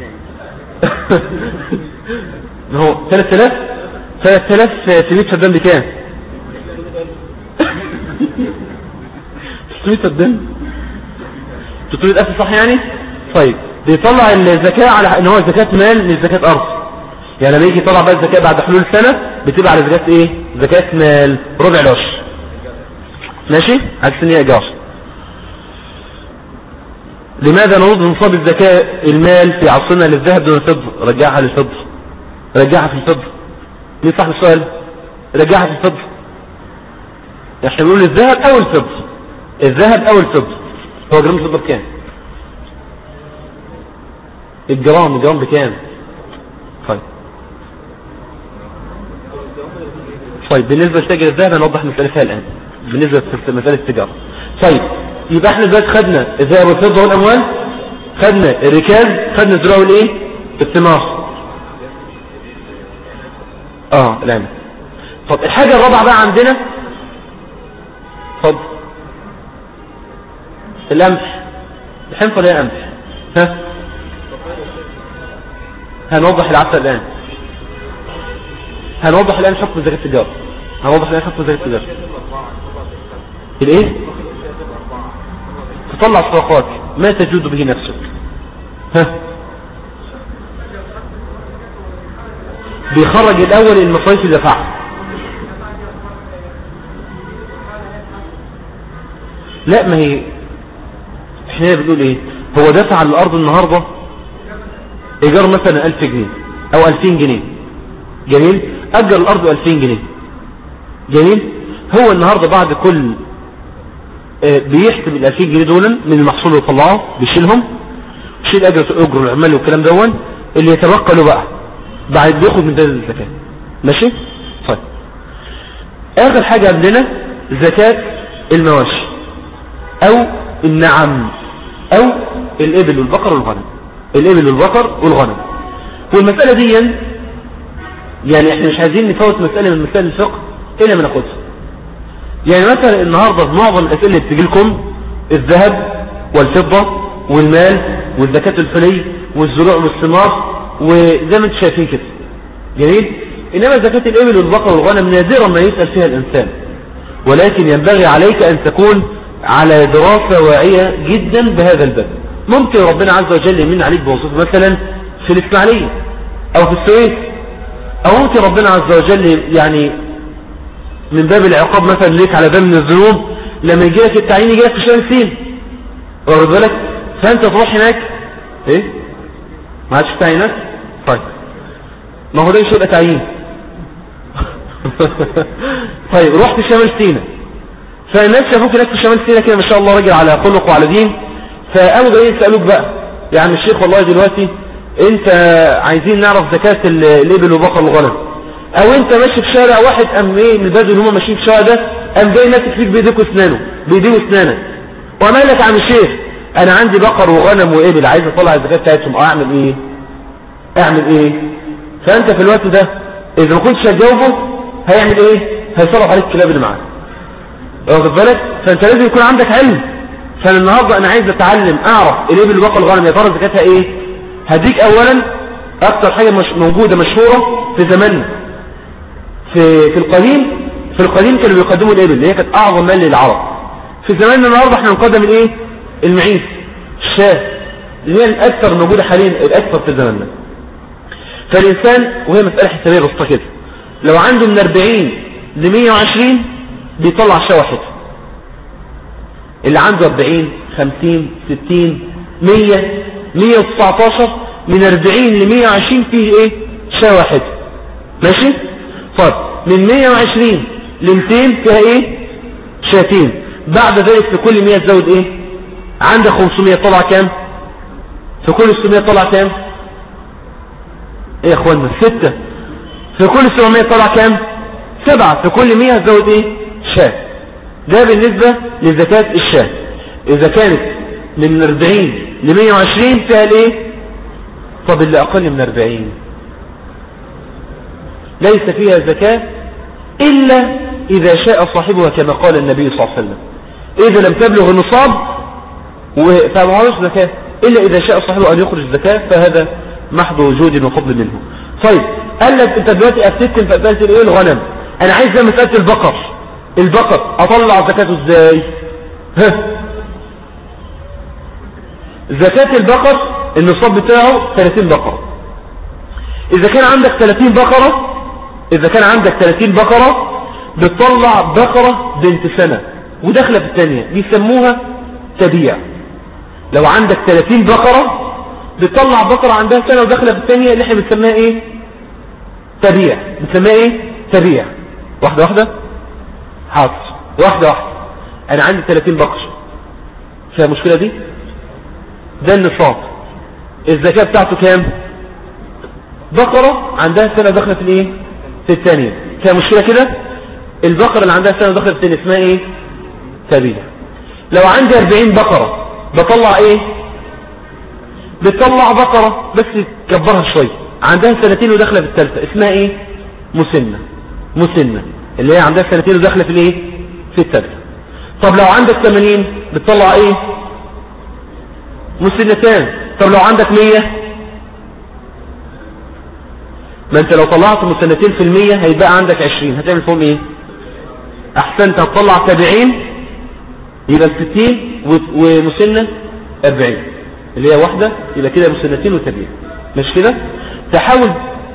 ما هو 3000 في 100 فدان بكام؟ 600 فدان. 300000 صح يعني؟ طيب بيطلع الزكاة على ان هو زكاة مال مش زكاة ارض. يعني لما يجي يطلع بقى الزكاة بعد حلول سنة بتبقى على زكاة ايه؟ زكاة مال ربع العشر. ماشي؟ عكس ان هي اجار. لماذا نرد نصاب الزكاة المال في عصرنا للذهب دون الفضة؟ رجعها للفضة. رجعها في الفضة. مين صاحب السؤال؟ رجعها في الفضة. احنا بنقول الذهب او الفضة. الذهب او الفضة. هو جرام الفضة بكام؟ الجرام بكام؟ طيب بالنسبة لتاجر الذهب هنوضح مسألتها الآن بالنسبة لمسألة التجارة. طيب يبقى احنا دلوقتي خدنا الذهب والفضة والأموال، خدنا الركاز، خدنا الزراعة والايه؟ الثمار. الآن طب الحاجة الرابعة بقى عندنا القمح. الحنطة ليها قمح. هنوضح العسل الآن. هنوضح الآن حكم زكاة التجارة. الايه؟ تطلع صدقات ما تجود به نفسك. بيخرج الأول المصاريف اللي دفعها. لا ما هي احنا بنقول ايه؟ هو دفع الأرض النهاردة ايجار مثلا 1000 جنيه او 2000 جنيه، جميل، اجر الارض 2000 جنيه، جميل. هو النهاردة بعد كل بيحسب ال 2000 جنيه دول من المحصول اللي طلعه، بيشيلهم، يشيل اجر العمال والكلام دون، اللي يتبقى له بقى بعد بياخد من دليل الزكاة. ماشي. طيب اخر حاجة عندنا زكاة المواشي او النعم او الابل والبقر والغنم، الابل والبقر والغنم. والمسألة دي يعني احنا مش عايزين نفوت مسألة من مسائل الفقه الا ما ناخدها. يعني مثلا النهاردة في معظم الاسئلة اللي بتجي لكم الذهب والفضة والمال والزكاة الحلي والزروع والثمار وزي ما انتم شايفين كده، جميل. انما زكاة الابل والبقر والغنم نادرا ما يسأل فيها الانسان، ولكن ينبغي عليك ان تكون على دراسة واعية جدا بهذا الباب. ممكن ربنا عز وجل يمن عليك بوظيفة مثلا في الاسماعيلية او في السويس، او ممكن ربنا عز وجل يعني من باب العقاب مثلا ليك على باب من الذنوب لما يجي لك التعيين يجي لك في شمال سين، واخد بالك، فانت تروح هناك ايه ما عادش تعيينات. طيب ما هو ده مش هيبقى تعيين. طيب رحت شمال سينا، فالناس شافوك هناك في شمال سينا كده ما شاء الله راجل على خلق وعلى دين، فقاموا جايين يسالوك بقى يا عم الشيخ والله دلوقتي انت عايزين نعرف زكاة الابل والبقر والغنم، او انت ماشي في شارع واحد قام ايه من البدو اللي هم ماشيين في الشارع ده قام جاي ماسك فيك بايديك واسنانه بايديه واسنانك، وعمل لك يا عم الشيخ انا عندي بقر وغنم وابل عايز اطلع الزكاة بتاعتهم، اعمل ايه اعمل ايه؟ فانت في الوقت ده اذا ما كنتش هتجاوبه هيعمل ايه؟ هيصرف عليك الكلاب اللي معاه، واخد بالك. فانت لازم يكون عندك علم. فانا النهارده انا عايز اتعلم اعرف الابل والبقر والغنم يا ترى زكاتها ايه. هديك اولا اكتر حاجه موجوده مشهوره في زماننا في القديم كانوا بيقدموا الابل اللي هي كانت اعظم مال للعرب. في زماننا النهارده احنا بنقدم الايه؟ المعيز، الشاة اللي هي الاكثر موجوده حاليا، الاكثر في زماننا. فالانسان وهي مساله حسابيه بسيطه كده، لو عنده من 40 ل 120 بيطلع شاة واحده. اللي عنده 40 50 60 100 119 من 40 ل 120 فيه ايه؟ شاة واحده. ماشي. طيب من 120 ل 200 فيها ايه؟ شاتين. بعد ذلك في كل 100 تزود ايه؟ عندك 500 طلع كام؟ في كل 600 طلع كام؟ ايه يا اخوانا 6. في كل 700 طلع كام؟ 7. في كل 100 تزود ايه؟ شاة. ده بالنسبة لزكاة الشاة. اذا كانت من 40 ل 120 فيها الايه؟ طب اللي اقل من 40 ليس فيها زكاة إلا إذا شاء صاحبها كما قال النبي صلى الله عليه وسلم. إذا لم تبلغ النصاب فمعرفش زكاة إلا إذا شاء صاحبه أن يخرج زكاة، فهذا محض وجود وفضل منه. طيب قال لك أنت دلوقتي أفتتم في أسئلة الإيه؟ الغنم. أنا عايز زي مسألة البقر أطلع زكاته إزاي؟ زكاة البقر النصاب بتاعه 30 بقرة. إذا كان عندك 30 بقرة بتطلع بقرة بنت سنة وداخلة في الثانية بيسموها تبيع. لو عندك 30 بقرة بتطلع بقرة عندها سنة وداخلة في الثانية اللي احنا بنسميها ايه؟ تبيع. بنسميها ايه؟ تبيع. واحدة حاضر. واحدة انا عندي 30 بقرة فيها مشكلة دي؟ ده النصاب. الزكاة بتاعته كام؟ بقرة عندها سنة داخلة في الايه؟ في الثانية فيها مشكلة كده؟ البقرة اللي عندها سنة داخلة في الثانية اسمها ايه؟ تبيع. لو عندي 40 بقرة بطلع ايه؟ بتطلع بقرة بس تكبرها شوية عندها سنتين وداخلة في الثالثة اسمها ايه؟ مسنة اللي هي عندها سنتين وداخلة في الايه؟ في الثالثة. طب لو عندك 80 بتطلع ايه؟ مسنتان. طب لو عندك 100 ما انت لو طلعت مسنتين في 100 هيبقى عندك 20 هتعمل فيهم ايه؟ احسنت هتطلع 70 يبقى 60 ومسنة 40 اللي هي واحدة يبقى كده مسنتين وتبيع. مش كده؟ تحاول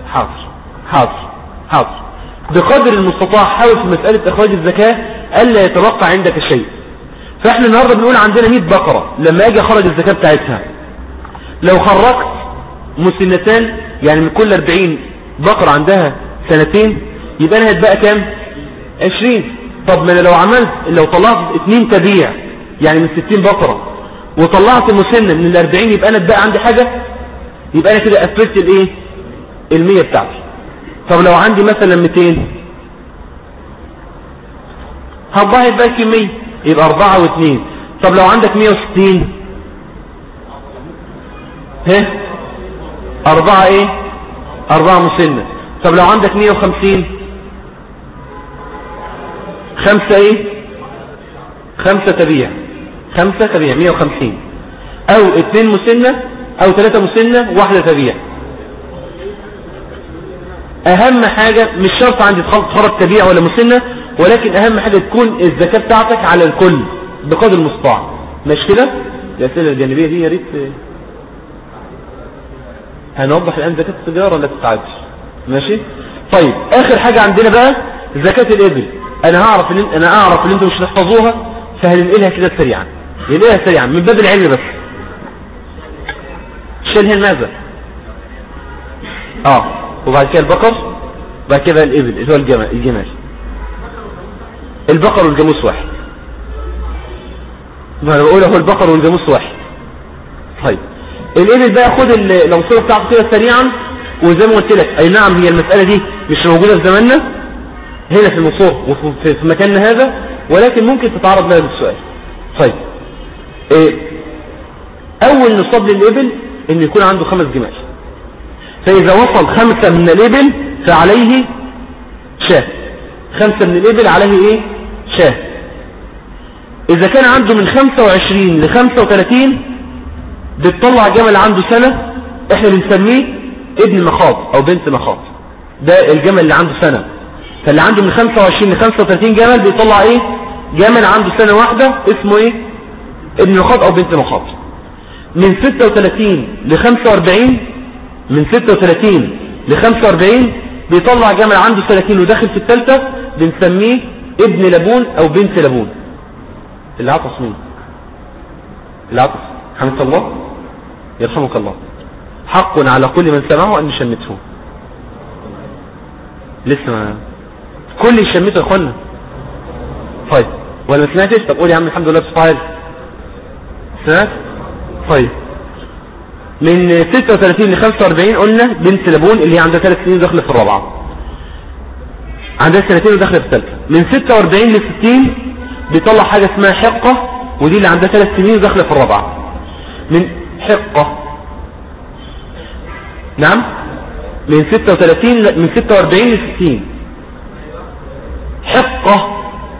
حاضر بقدر المستطاع حاول في مسألة اخراج الزكاة الا يتبقى عندك شيء. فاحنا النهاردة بنقول عندنا 100 بقرة لما اجي اخرج الزكاة بتاعتها لو خرجت مسنتان يعني من كل 40 بقرة عندها سنتين يبقى انا هتبقى كام 20. طب ما انا لو طلعت 2 تبيع يعني من 60 بقرة وطلعت مسنة من 40 يبقى انا اتبقى عندي حاجة، يبقى انا كده قفلت الايه 100 بتاعتي. طب لو عندي مثلا 200 هتضاعف بقى كمية يبقى 4 و2. طب لو عندك 160 4 ايه 4 مسنة. طب لو عندك 150 5 ايه 5 تبيع 150 او 2 مسنة او 3 مسنة واحدة تبيع. اهم حاجة مش شرط عندي تخرج تبيع ولا مسنة، ولكن اهم حاجة تكون الزكاة بتاعتك على الكل بقدر المستطاع. مش كده؟ الاسئلة الجانبية دي يا ريت هنوضح الان زكاة التجارة لا تتعبش. ماشي. طيب اخر حاجة عندنا بقى زكاة الابل. انا اعرف ان انتم مش تحفظوها فهننقلها كده سريعا، ننقلها سريعا من باب العلم بس. شيلها الماذا وبعد كده البقر وبعد كده الابل اللي هو الجمال. البقر والجاموس واحد، ما انا بقول هو البقر والجاموس واحد. طيب الابل بقى خد الأوصية بتاعته كده سريعا. وزي ما قلت لك اي نعم هي المسألة دي مش موجودة في زماننا هنا في المصور وفي مكاننا هذا، ولكن ممكن تتعرض لها بالسؤال. طيب اول نصاب للابل ان يكون عنده 5 جمال، فاذا وصل 5 من الابل فعليه شاه. 5 من الابل عليه ايه شاه. اذا كان عنده من 25 ل 35 بتطلع جمل عنده سنة احنا بنسميه ابن مخاض او بنت مخاض. ده الجمل اللي عنده سنة. فاللي عنده من 25 ل 35 جمل بيطلع ايه جمل عنده سنة واحدة اسمه ايه ابن مخاض او بنت مخاض. من 36 ل 45 من 36 ل 45 بيطلع جمل عنده 30 وداخل في الثالثة بنسميه ابن لبون او بنت لبون. اللي عطس مين؟ اللي عطس حمد الله يرحمك الله. حق على كل من سمعه ان يشمته. لسه ما كل يشمته يا اخوانا. طيب ولا ما سمعتش؟ طب قول يا عم الحمد لله بصفحة. سمعت؟ طيب من 36 ل 45 قلنا بنت لبون اللي هي عندها 3 سنين وداخله في الرابعه، عندها 2 سنين وداخله في الثالثه. من 46 ل 60 بيطلع حاجه اسمها حقه، ودي اللي عندها 3 سنين وداخله في الرابعه. من حقه نعم من 46 ل 60 حقه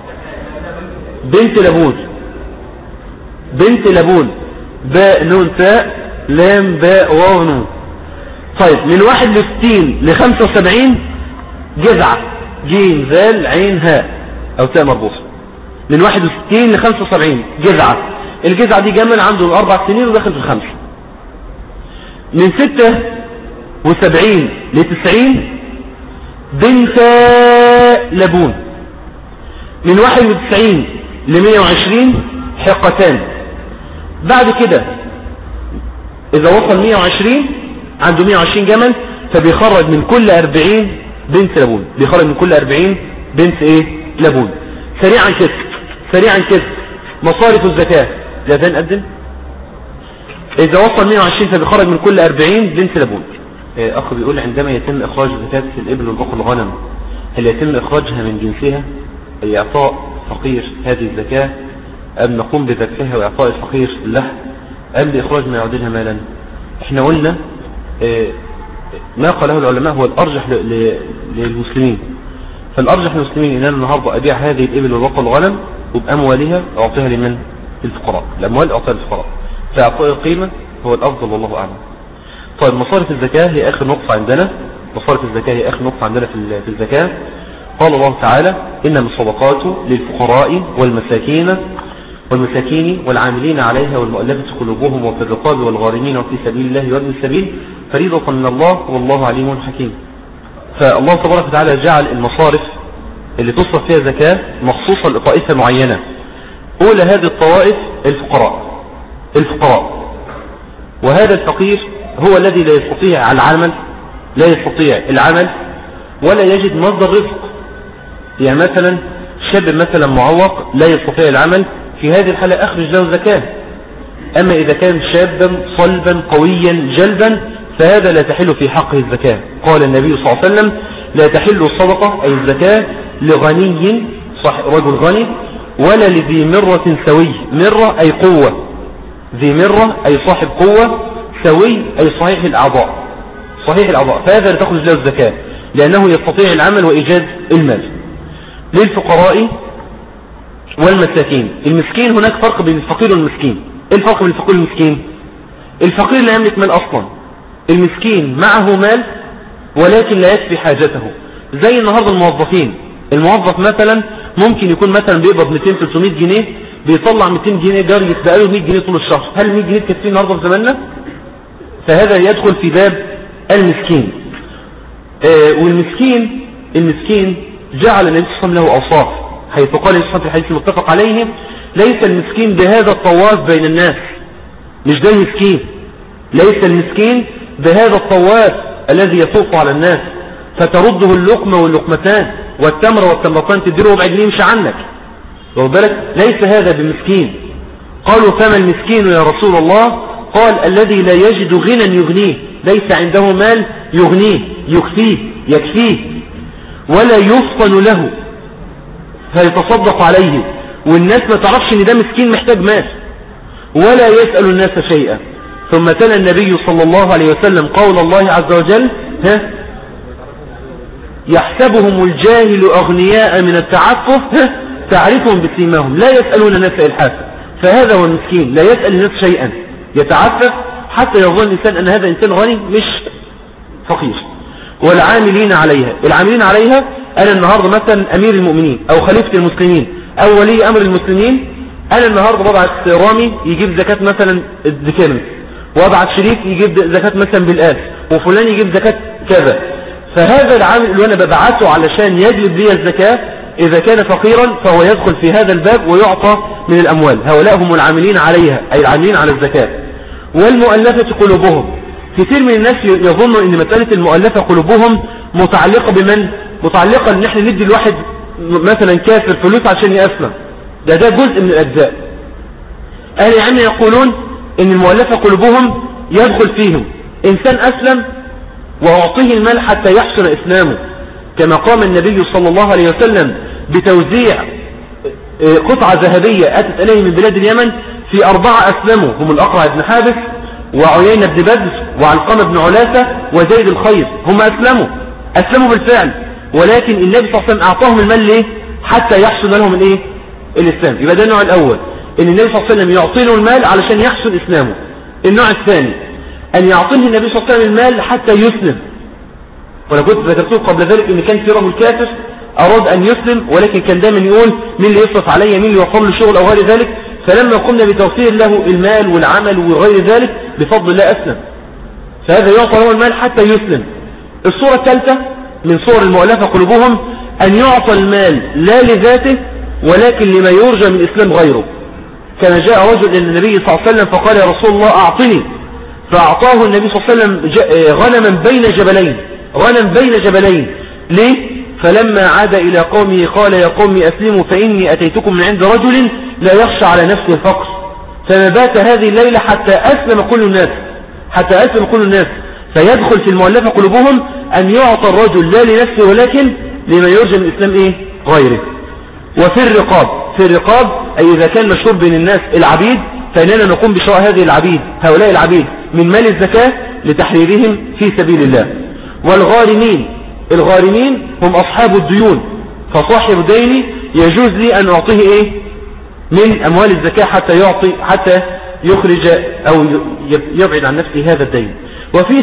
بنت لبون. بنت لبون باء نون تاء لام باء واو نون. طيب من 61 ل 75 جذعة جيم ذال عين هاء او تاء مربوطة. من 61 ل 75 جذعة. الجذعة دي جمل عنده 4 سنين وداخل في 5. من 76 ل 90 بنت لبون. من 91 ل 120 حقتان. بعد كده اذا وصل 120 عنده 120 جمل فبيخرج من كل 40 بنت لبون. بيخرج من كل 40 بنت ايه لبون. سريعا كده مصارف الزكاة لا نقدم. اذا وصل 120 فبيخرج من كل 40 بنت لبون. اخ بيقول عندما يتم اخراج زكاة الابل والبقر والغنم هل يتم اخراجها من جنسها اي اعطاء فقير هذه الزكاة ام نقوم بذبحها واعطاء الفقير اللحم ام باخراج ما يعدلها مالا؟ احنا قلنا ما قاله العلماء هو الارجح للمسلمين. فالارجح للمسلمين ان انا النهارده ابيع هذه الابل والبقر والغنم وباموالها اعطيها لمن؟ للفقراء. الاموال اعطيها للفقراء فاعطاء القيمة هو الافضل والله اعلم. طيب مصارف الزكاة هي اخر نقطة عندنا. مصارف الزكاة هي اخر نقطة عندنا في الزكاة. قال الله تعالى إنما الصدقات للفقراء والمساكين والعاملين عليها والمؤلفة قلوبهم وفي الرقاب والغارمين وفي سبيل الله وابن السبيل فريضة من الله والله عليم حكيم. فالله تبارك وتعالى جعل المصارف اللي تصرف فيها زكاة مخصوصة لطائفة معينة. أولى هذه الطوائف الفقراء. وهذا الفقير هو الذي لا يستطيع العمل ولا يجد مصدر رزق. يعني مثلا شاب مثلا معوق لا يستطيع العمل، في هذه الحالة أخرج له زكاة. أما إذا كان شابا صلبا قويا جلبا فهذا لا تحل في حقه الزكاة. قال النبي صلى الله عليه وسلم لا تحل الصدقة أي الزكاة لغني رجل غني ولا لذي مرة سوي. مرة أي قوة، ذي مرة أي صاحب قوة، سوي أي صحيح الأعضاء، فهذا لا تخرج له الزكاة لأنه يستطيع العمل وإيجاد المال. للفقراء والمساكين. المسكين هناك فرق بين الفقير والمسكين. ايه الفرق بين الفقير والمسكين؟ الفقير لا يملك مال أصلا، المسكين معه مال ولكن لا يكفي حاجته. زي النهاردة الموظف مثلا ممكن يكون مثلا بيقبض 200-300 جنيه، بيطلع 200 جنيه جاري يتبقى له 100 جنيه طول الشهر. هل 100 جنيه تكفيه النهارده في زماننا؟ فهذا يدخل في باب المسكين. المسكين جعل النبي صلى الله عليه وسلم له أوصاف، حيث قال في الحديث المتفق عليه ليس المسكين بهذا الطواف بين الناس. مش ده المسكين، ليس المسكين بهذا الطواف الذي يطوف على الناس فترده اللقمة واللقمتان والتمر والتمرتان تديره ربع جنيه مش عنك، واخد بالك؟ ليس هذا بمسكين. قالوا فما المسكين يا رسول الله؟ قال الذي لا يجد غنى يغنيه، ليس عنده مال يغنيه يكفيه ولا يفطن له فيتصدق عليه، والناس ما تعرفش ان ده مسكين محتاج مال، ولا يسأل الناس شيئا. ثم تلا النبي صلى الله عليه وسلم قول الله عز وجل يحسبهم الجاهل أغنياء من التعفف تعرفهم بسيماهم لا يسألون الناس إلحافا. فهذا هو المسكين، لا يسأل الناس شيئا، يتعفف حتى يظن الإنسان أن هذا إنسان غني مش فقير. والعاملين عليها أنا النهاردة مثلا أمير المؤمنين أو خليفة المسلمين أو ولي أمر المسلمين، أنا النهاردة ببعث رامي يجيب زكاة مثلا الدكامل، وابعث شريف يجيب زكاة مثلا بالآلاف، وفلان يجيب زكاة كذا. فهذا العامل اللي أنا ببعثه علشان يجلب لي الزكاة إذا كان فقيرا فهو يدخل في هذا الباب ويعطى من الأموال. هؤلاء هم العاملين عليها أي العاملين على الزكاة. والمؤلفة قلوبهم. كثير من الناس يظنوا أن مسألة المؤلفة قلوبهم متعلقة بمن؟ متعلقة أن احنا ندي الواحد مثلا كافر فلوس عشان يأسلم. ده جزء من الأجزاء. أهل العلم يقولون أن المؤلفة قلوبهم يدخل فيهم إنسان أسلم وأعطيه المال حتى يحسن إسلامه، كما قام النبي صلى الله عليه وسلم بتوزيع قطعة ذهبية أتت إليه من بلاد اليمن في 4 أسلموا، هم الأقرع بن حابس وعيينة بن بدر وعلقمة بن علاثة وزيد الخير. هم أسلموا بالفعل، ولكن النبي صلى الله عليه وسلم أعطاهم المال ليه؟ حتى يحسن لهم الإسلام. يبقى ده النوع الأول، إن النبي صلى الله عليه وسلم يعطي له المال علشان يحسن إسلامه. النوع الثاني أن يعطيه النبي صلى الله عليه وسلم المال حتى يسلم. وأنا كنت ذكرته قبل ذلك إن كان في رجل كافر أراد أن يسلم، ولكن كان دائما يقول مين اللي يصرف علي، مين اللي يوفر له شغل أو غير ذلك. فلما قمنا بتوفير له المال والعمل وغير ذلك بفضل الله أسلم. فهذا يعطى له المال حتى يسلم. الصورة الثالثة من صور المؤلفة قلوبهم أن يعطى المال لا لذاته ولكن لما يرجى من إسلام غيره. كان جاء رجل إلى النبي صلى الله عليه وسلم فقال يا رسول الله أعطني، فأعطاه النبي صلى الله عليه وسلم غنما بين جبلين. ليه؟ فلما عاد إلى قومه قال يا قوم أسلموا فإني أتيتكم من عند رجل لا يخشى على نفسه الفقر. فما بات هذه الليلة حتى أسلم كل الناس. فيدخل في المؤلفة قلوبهم أن يعطى الرجل لا لنفسه ولكن لما يرجى من الإسلام غيره. وفي الرقاب أي إذا كان مشهور بين الناس العبيد، فإننا نقوم بشراء هؤلاء العبيد من مال الزكاة لتحريرهم في سبيل الله. الغارمين هم أصحاب الديون، فصاحب ديني يجوز لي أن أعطيه من أموال الزكاة حتى يخرج أو يبعد عن نفسه هذا الدين. وفي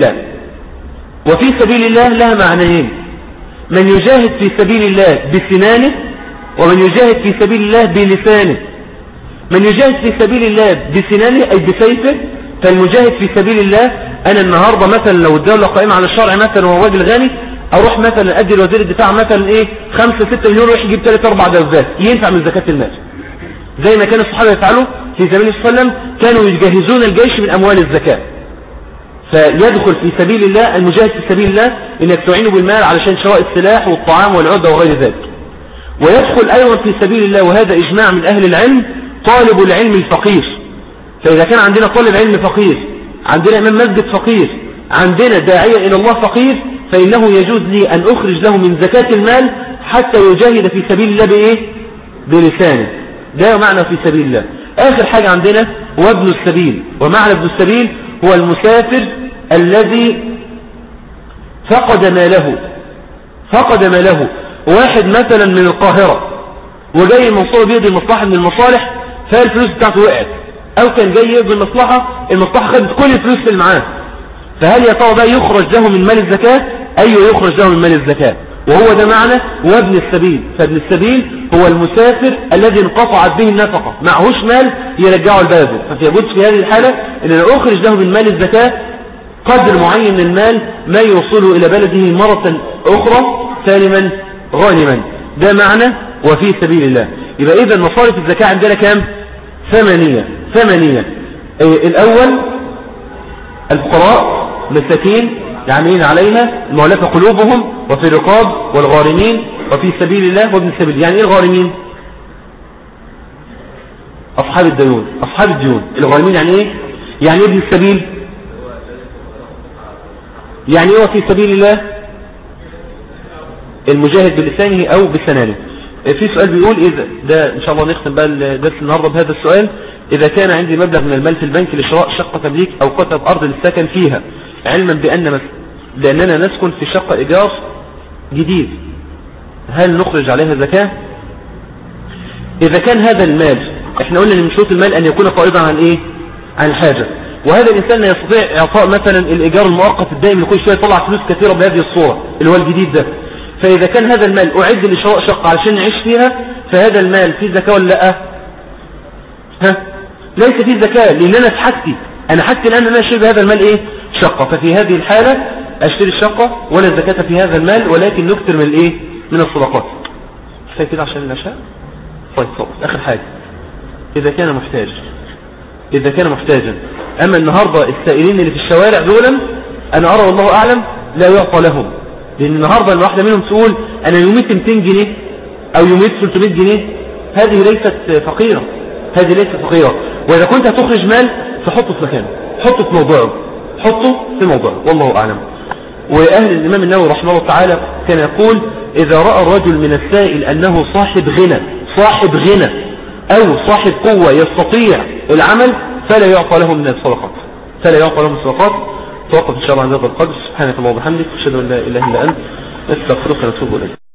سبيل الله لها معنيين: من يجاهد في سبيل الله بسنانه، ومن يجاهد في سبيل الله بلسانه. من يجاهد في سبيل الله بسنانه أي بسيفه، فالمجاهد في سبيل الله أنا النهاردة مثلا لو الدولة قائمة على الشرع مثلا وهو راجل غني، أروح مثلا أدي لوزير الدفاع مثلا 5-6 مليون يروح يجيب 3-4 دوزات ينفع من زكاة المال، زي ما كان الصحابة يفعلوا في زمان النبي صلى الله عليه وسلم، كانوا يجهزون الجيش من أموال الزكاة. فيدخل في سبيل الله المجاهد في سبيل الله انك تعينه بالمال علشان شراء السلاح والطعام والعدة وغير ذلك. ويدخل ايضا في سبيل الله، وهذا اجماع من اهل العلم، طالب العلم الفقير. فاذا كان عندنا طالب علم فقير، عندنا امام مسجد فقير، عندنا داعية الى الله فقير، فانه يجوز لي ان اخرج له من زكاة المال حتى يجاهد في سبيل الله بايه؟ بلسانه. ده معنى في سبيل الله. اخر حاجة عندنا هو ابن السبيل. ومعنى ابن السبيل هو المسافر الذي فقد ماله. واحد مثلا من القاهرة وجاي المنصورة بيقضي مصلحة من المصالح، فالفلوس بتاعته وقعت، او كان جاي يقضي المصلحة خدت كل الفلوس اللي معاه. فهل يا ترى ده يخرج له من مال الزكاة؟ ايوه يخرج له من مال الزكاة. وهو ده معنى وابن السبيل. فابن السبيل هو المسافر الذي انقطعت به النفقة، معهوش مال يرجعه لبلده. فيجوز في هذه الحالة ان انا اخرج له من مال الزكاة قدر معين من المال ما يوصله الى بلده مرة اخرى سالما غانما. ده معنى وفي سبيل الله. يبقى اذا مصارف الزكاة عندنا كام؟ ثمانية. الاول الفقراء مساكين العاملين عليها المؤلفة قلوبهم، وفي الرقاب والغارمين وفي سبيل الله وابن السبيل. يعني ايه الغارمين؟ اصحاب الديون. الغارمين يعني ايه؟ يعني ابن السبيل يعني ايه وفي سبيل الله؟ المجاهد بلسانه او بسنانه. في سؤال بيقول إذا ده إن شاء الله نختم بقى الدرس النهاردة بهذا السؤال: إذا كان عندي مبلغ من المال في البنك لشراء شقة تمليك أو قطعة أرض للسكن فيها، علما بأننا نسكن في شقة إيجار جديد، هل نخرج عليها زكاة؟ إذا كان هذا المال، احنا قلنا ان من شروط المال أن يكون فائضا عن إيه؟ عن الحاجة. وهذا الإنسان لا يستطيع إعطاء مثلا الإيجار المؤقت الدائم اللي كل شوية يطلع فلوس كثيرة بهذه الصورة اللي هو الجديد ده. فإذا كان هذا المال أعد لشراء شقة علشان نعيش فيها، فهذا المال فيه زكاة ولا لا؟ ليس فيه زكاة، لأن أنا في حاجتي، أنا حاجتي الآن أنا أشتري بهذا المال إيه؟ شقة. ففي هذه الحالة أشتري الشقة ولا زكاة في هذا المال، ولكن نكتر من الإيه؟ من الصدقات. كفاية كده عشان العشاء. طيب آخر حاجة، إذا كان محتاجا. أما النهاردة السائلين اللي في الشوارع دولا أنا أرى والله أعلم لا يعطى لهم، لأن النهاردة الواحدة منهم تقول أنا يوميت 200 جنيه أو يوميت 300 جنيه، هذه ليست فقيرة. وإذا كنت هتخرج مال فحطه في مكانه، حطه في موضوعه والله أعلم. وأهل الإمام النووي رحمه الله تعالى كان يقول: إذا رأى الرجل من السائل أنه صاحب غنى أو صاحب قوة يستطيع العمل فلا يعطى له من الصدقات. توقف إن شاء الله عند هذا القدر. سبحانك اللهم وبحمدك، أشهد أن لا إله إلا أنت، نستغفرك ونتوب إليك.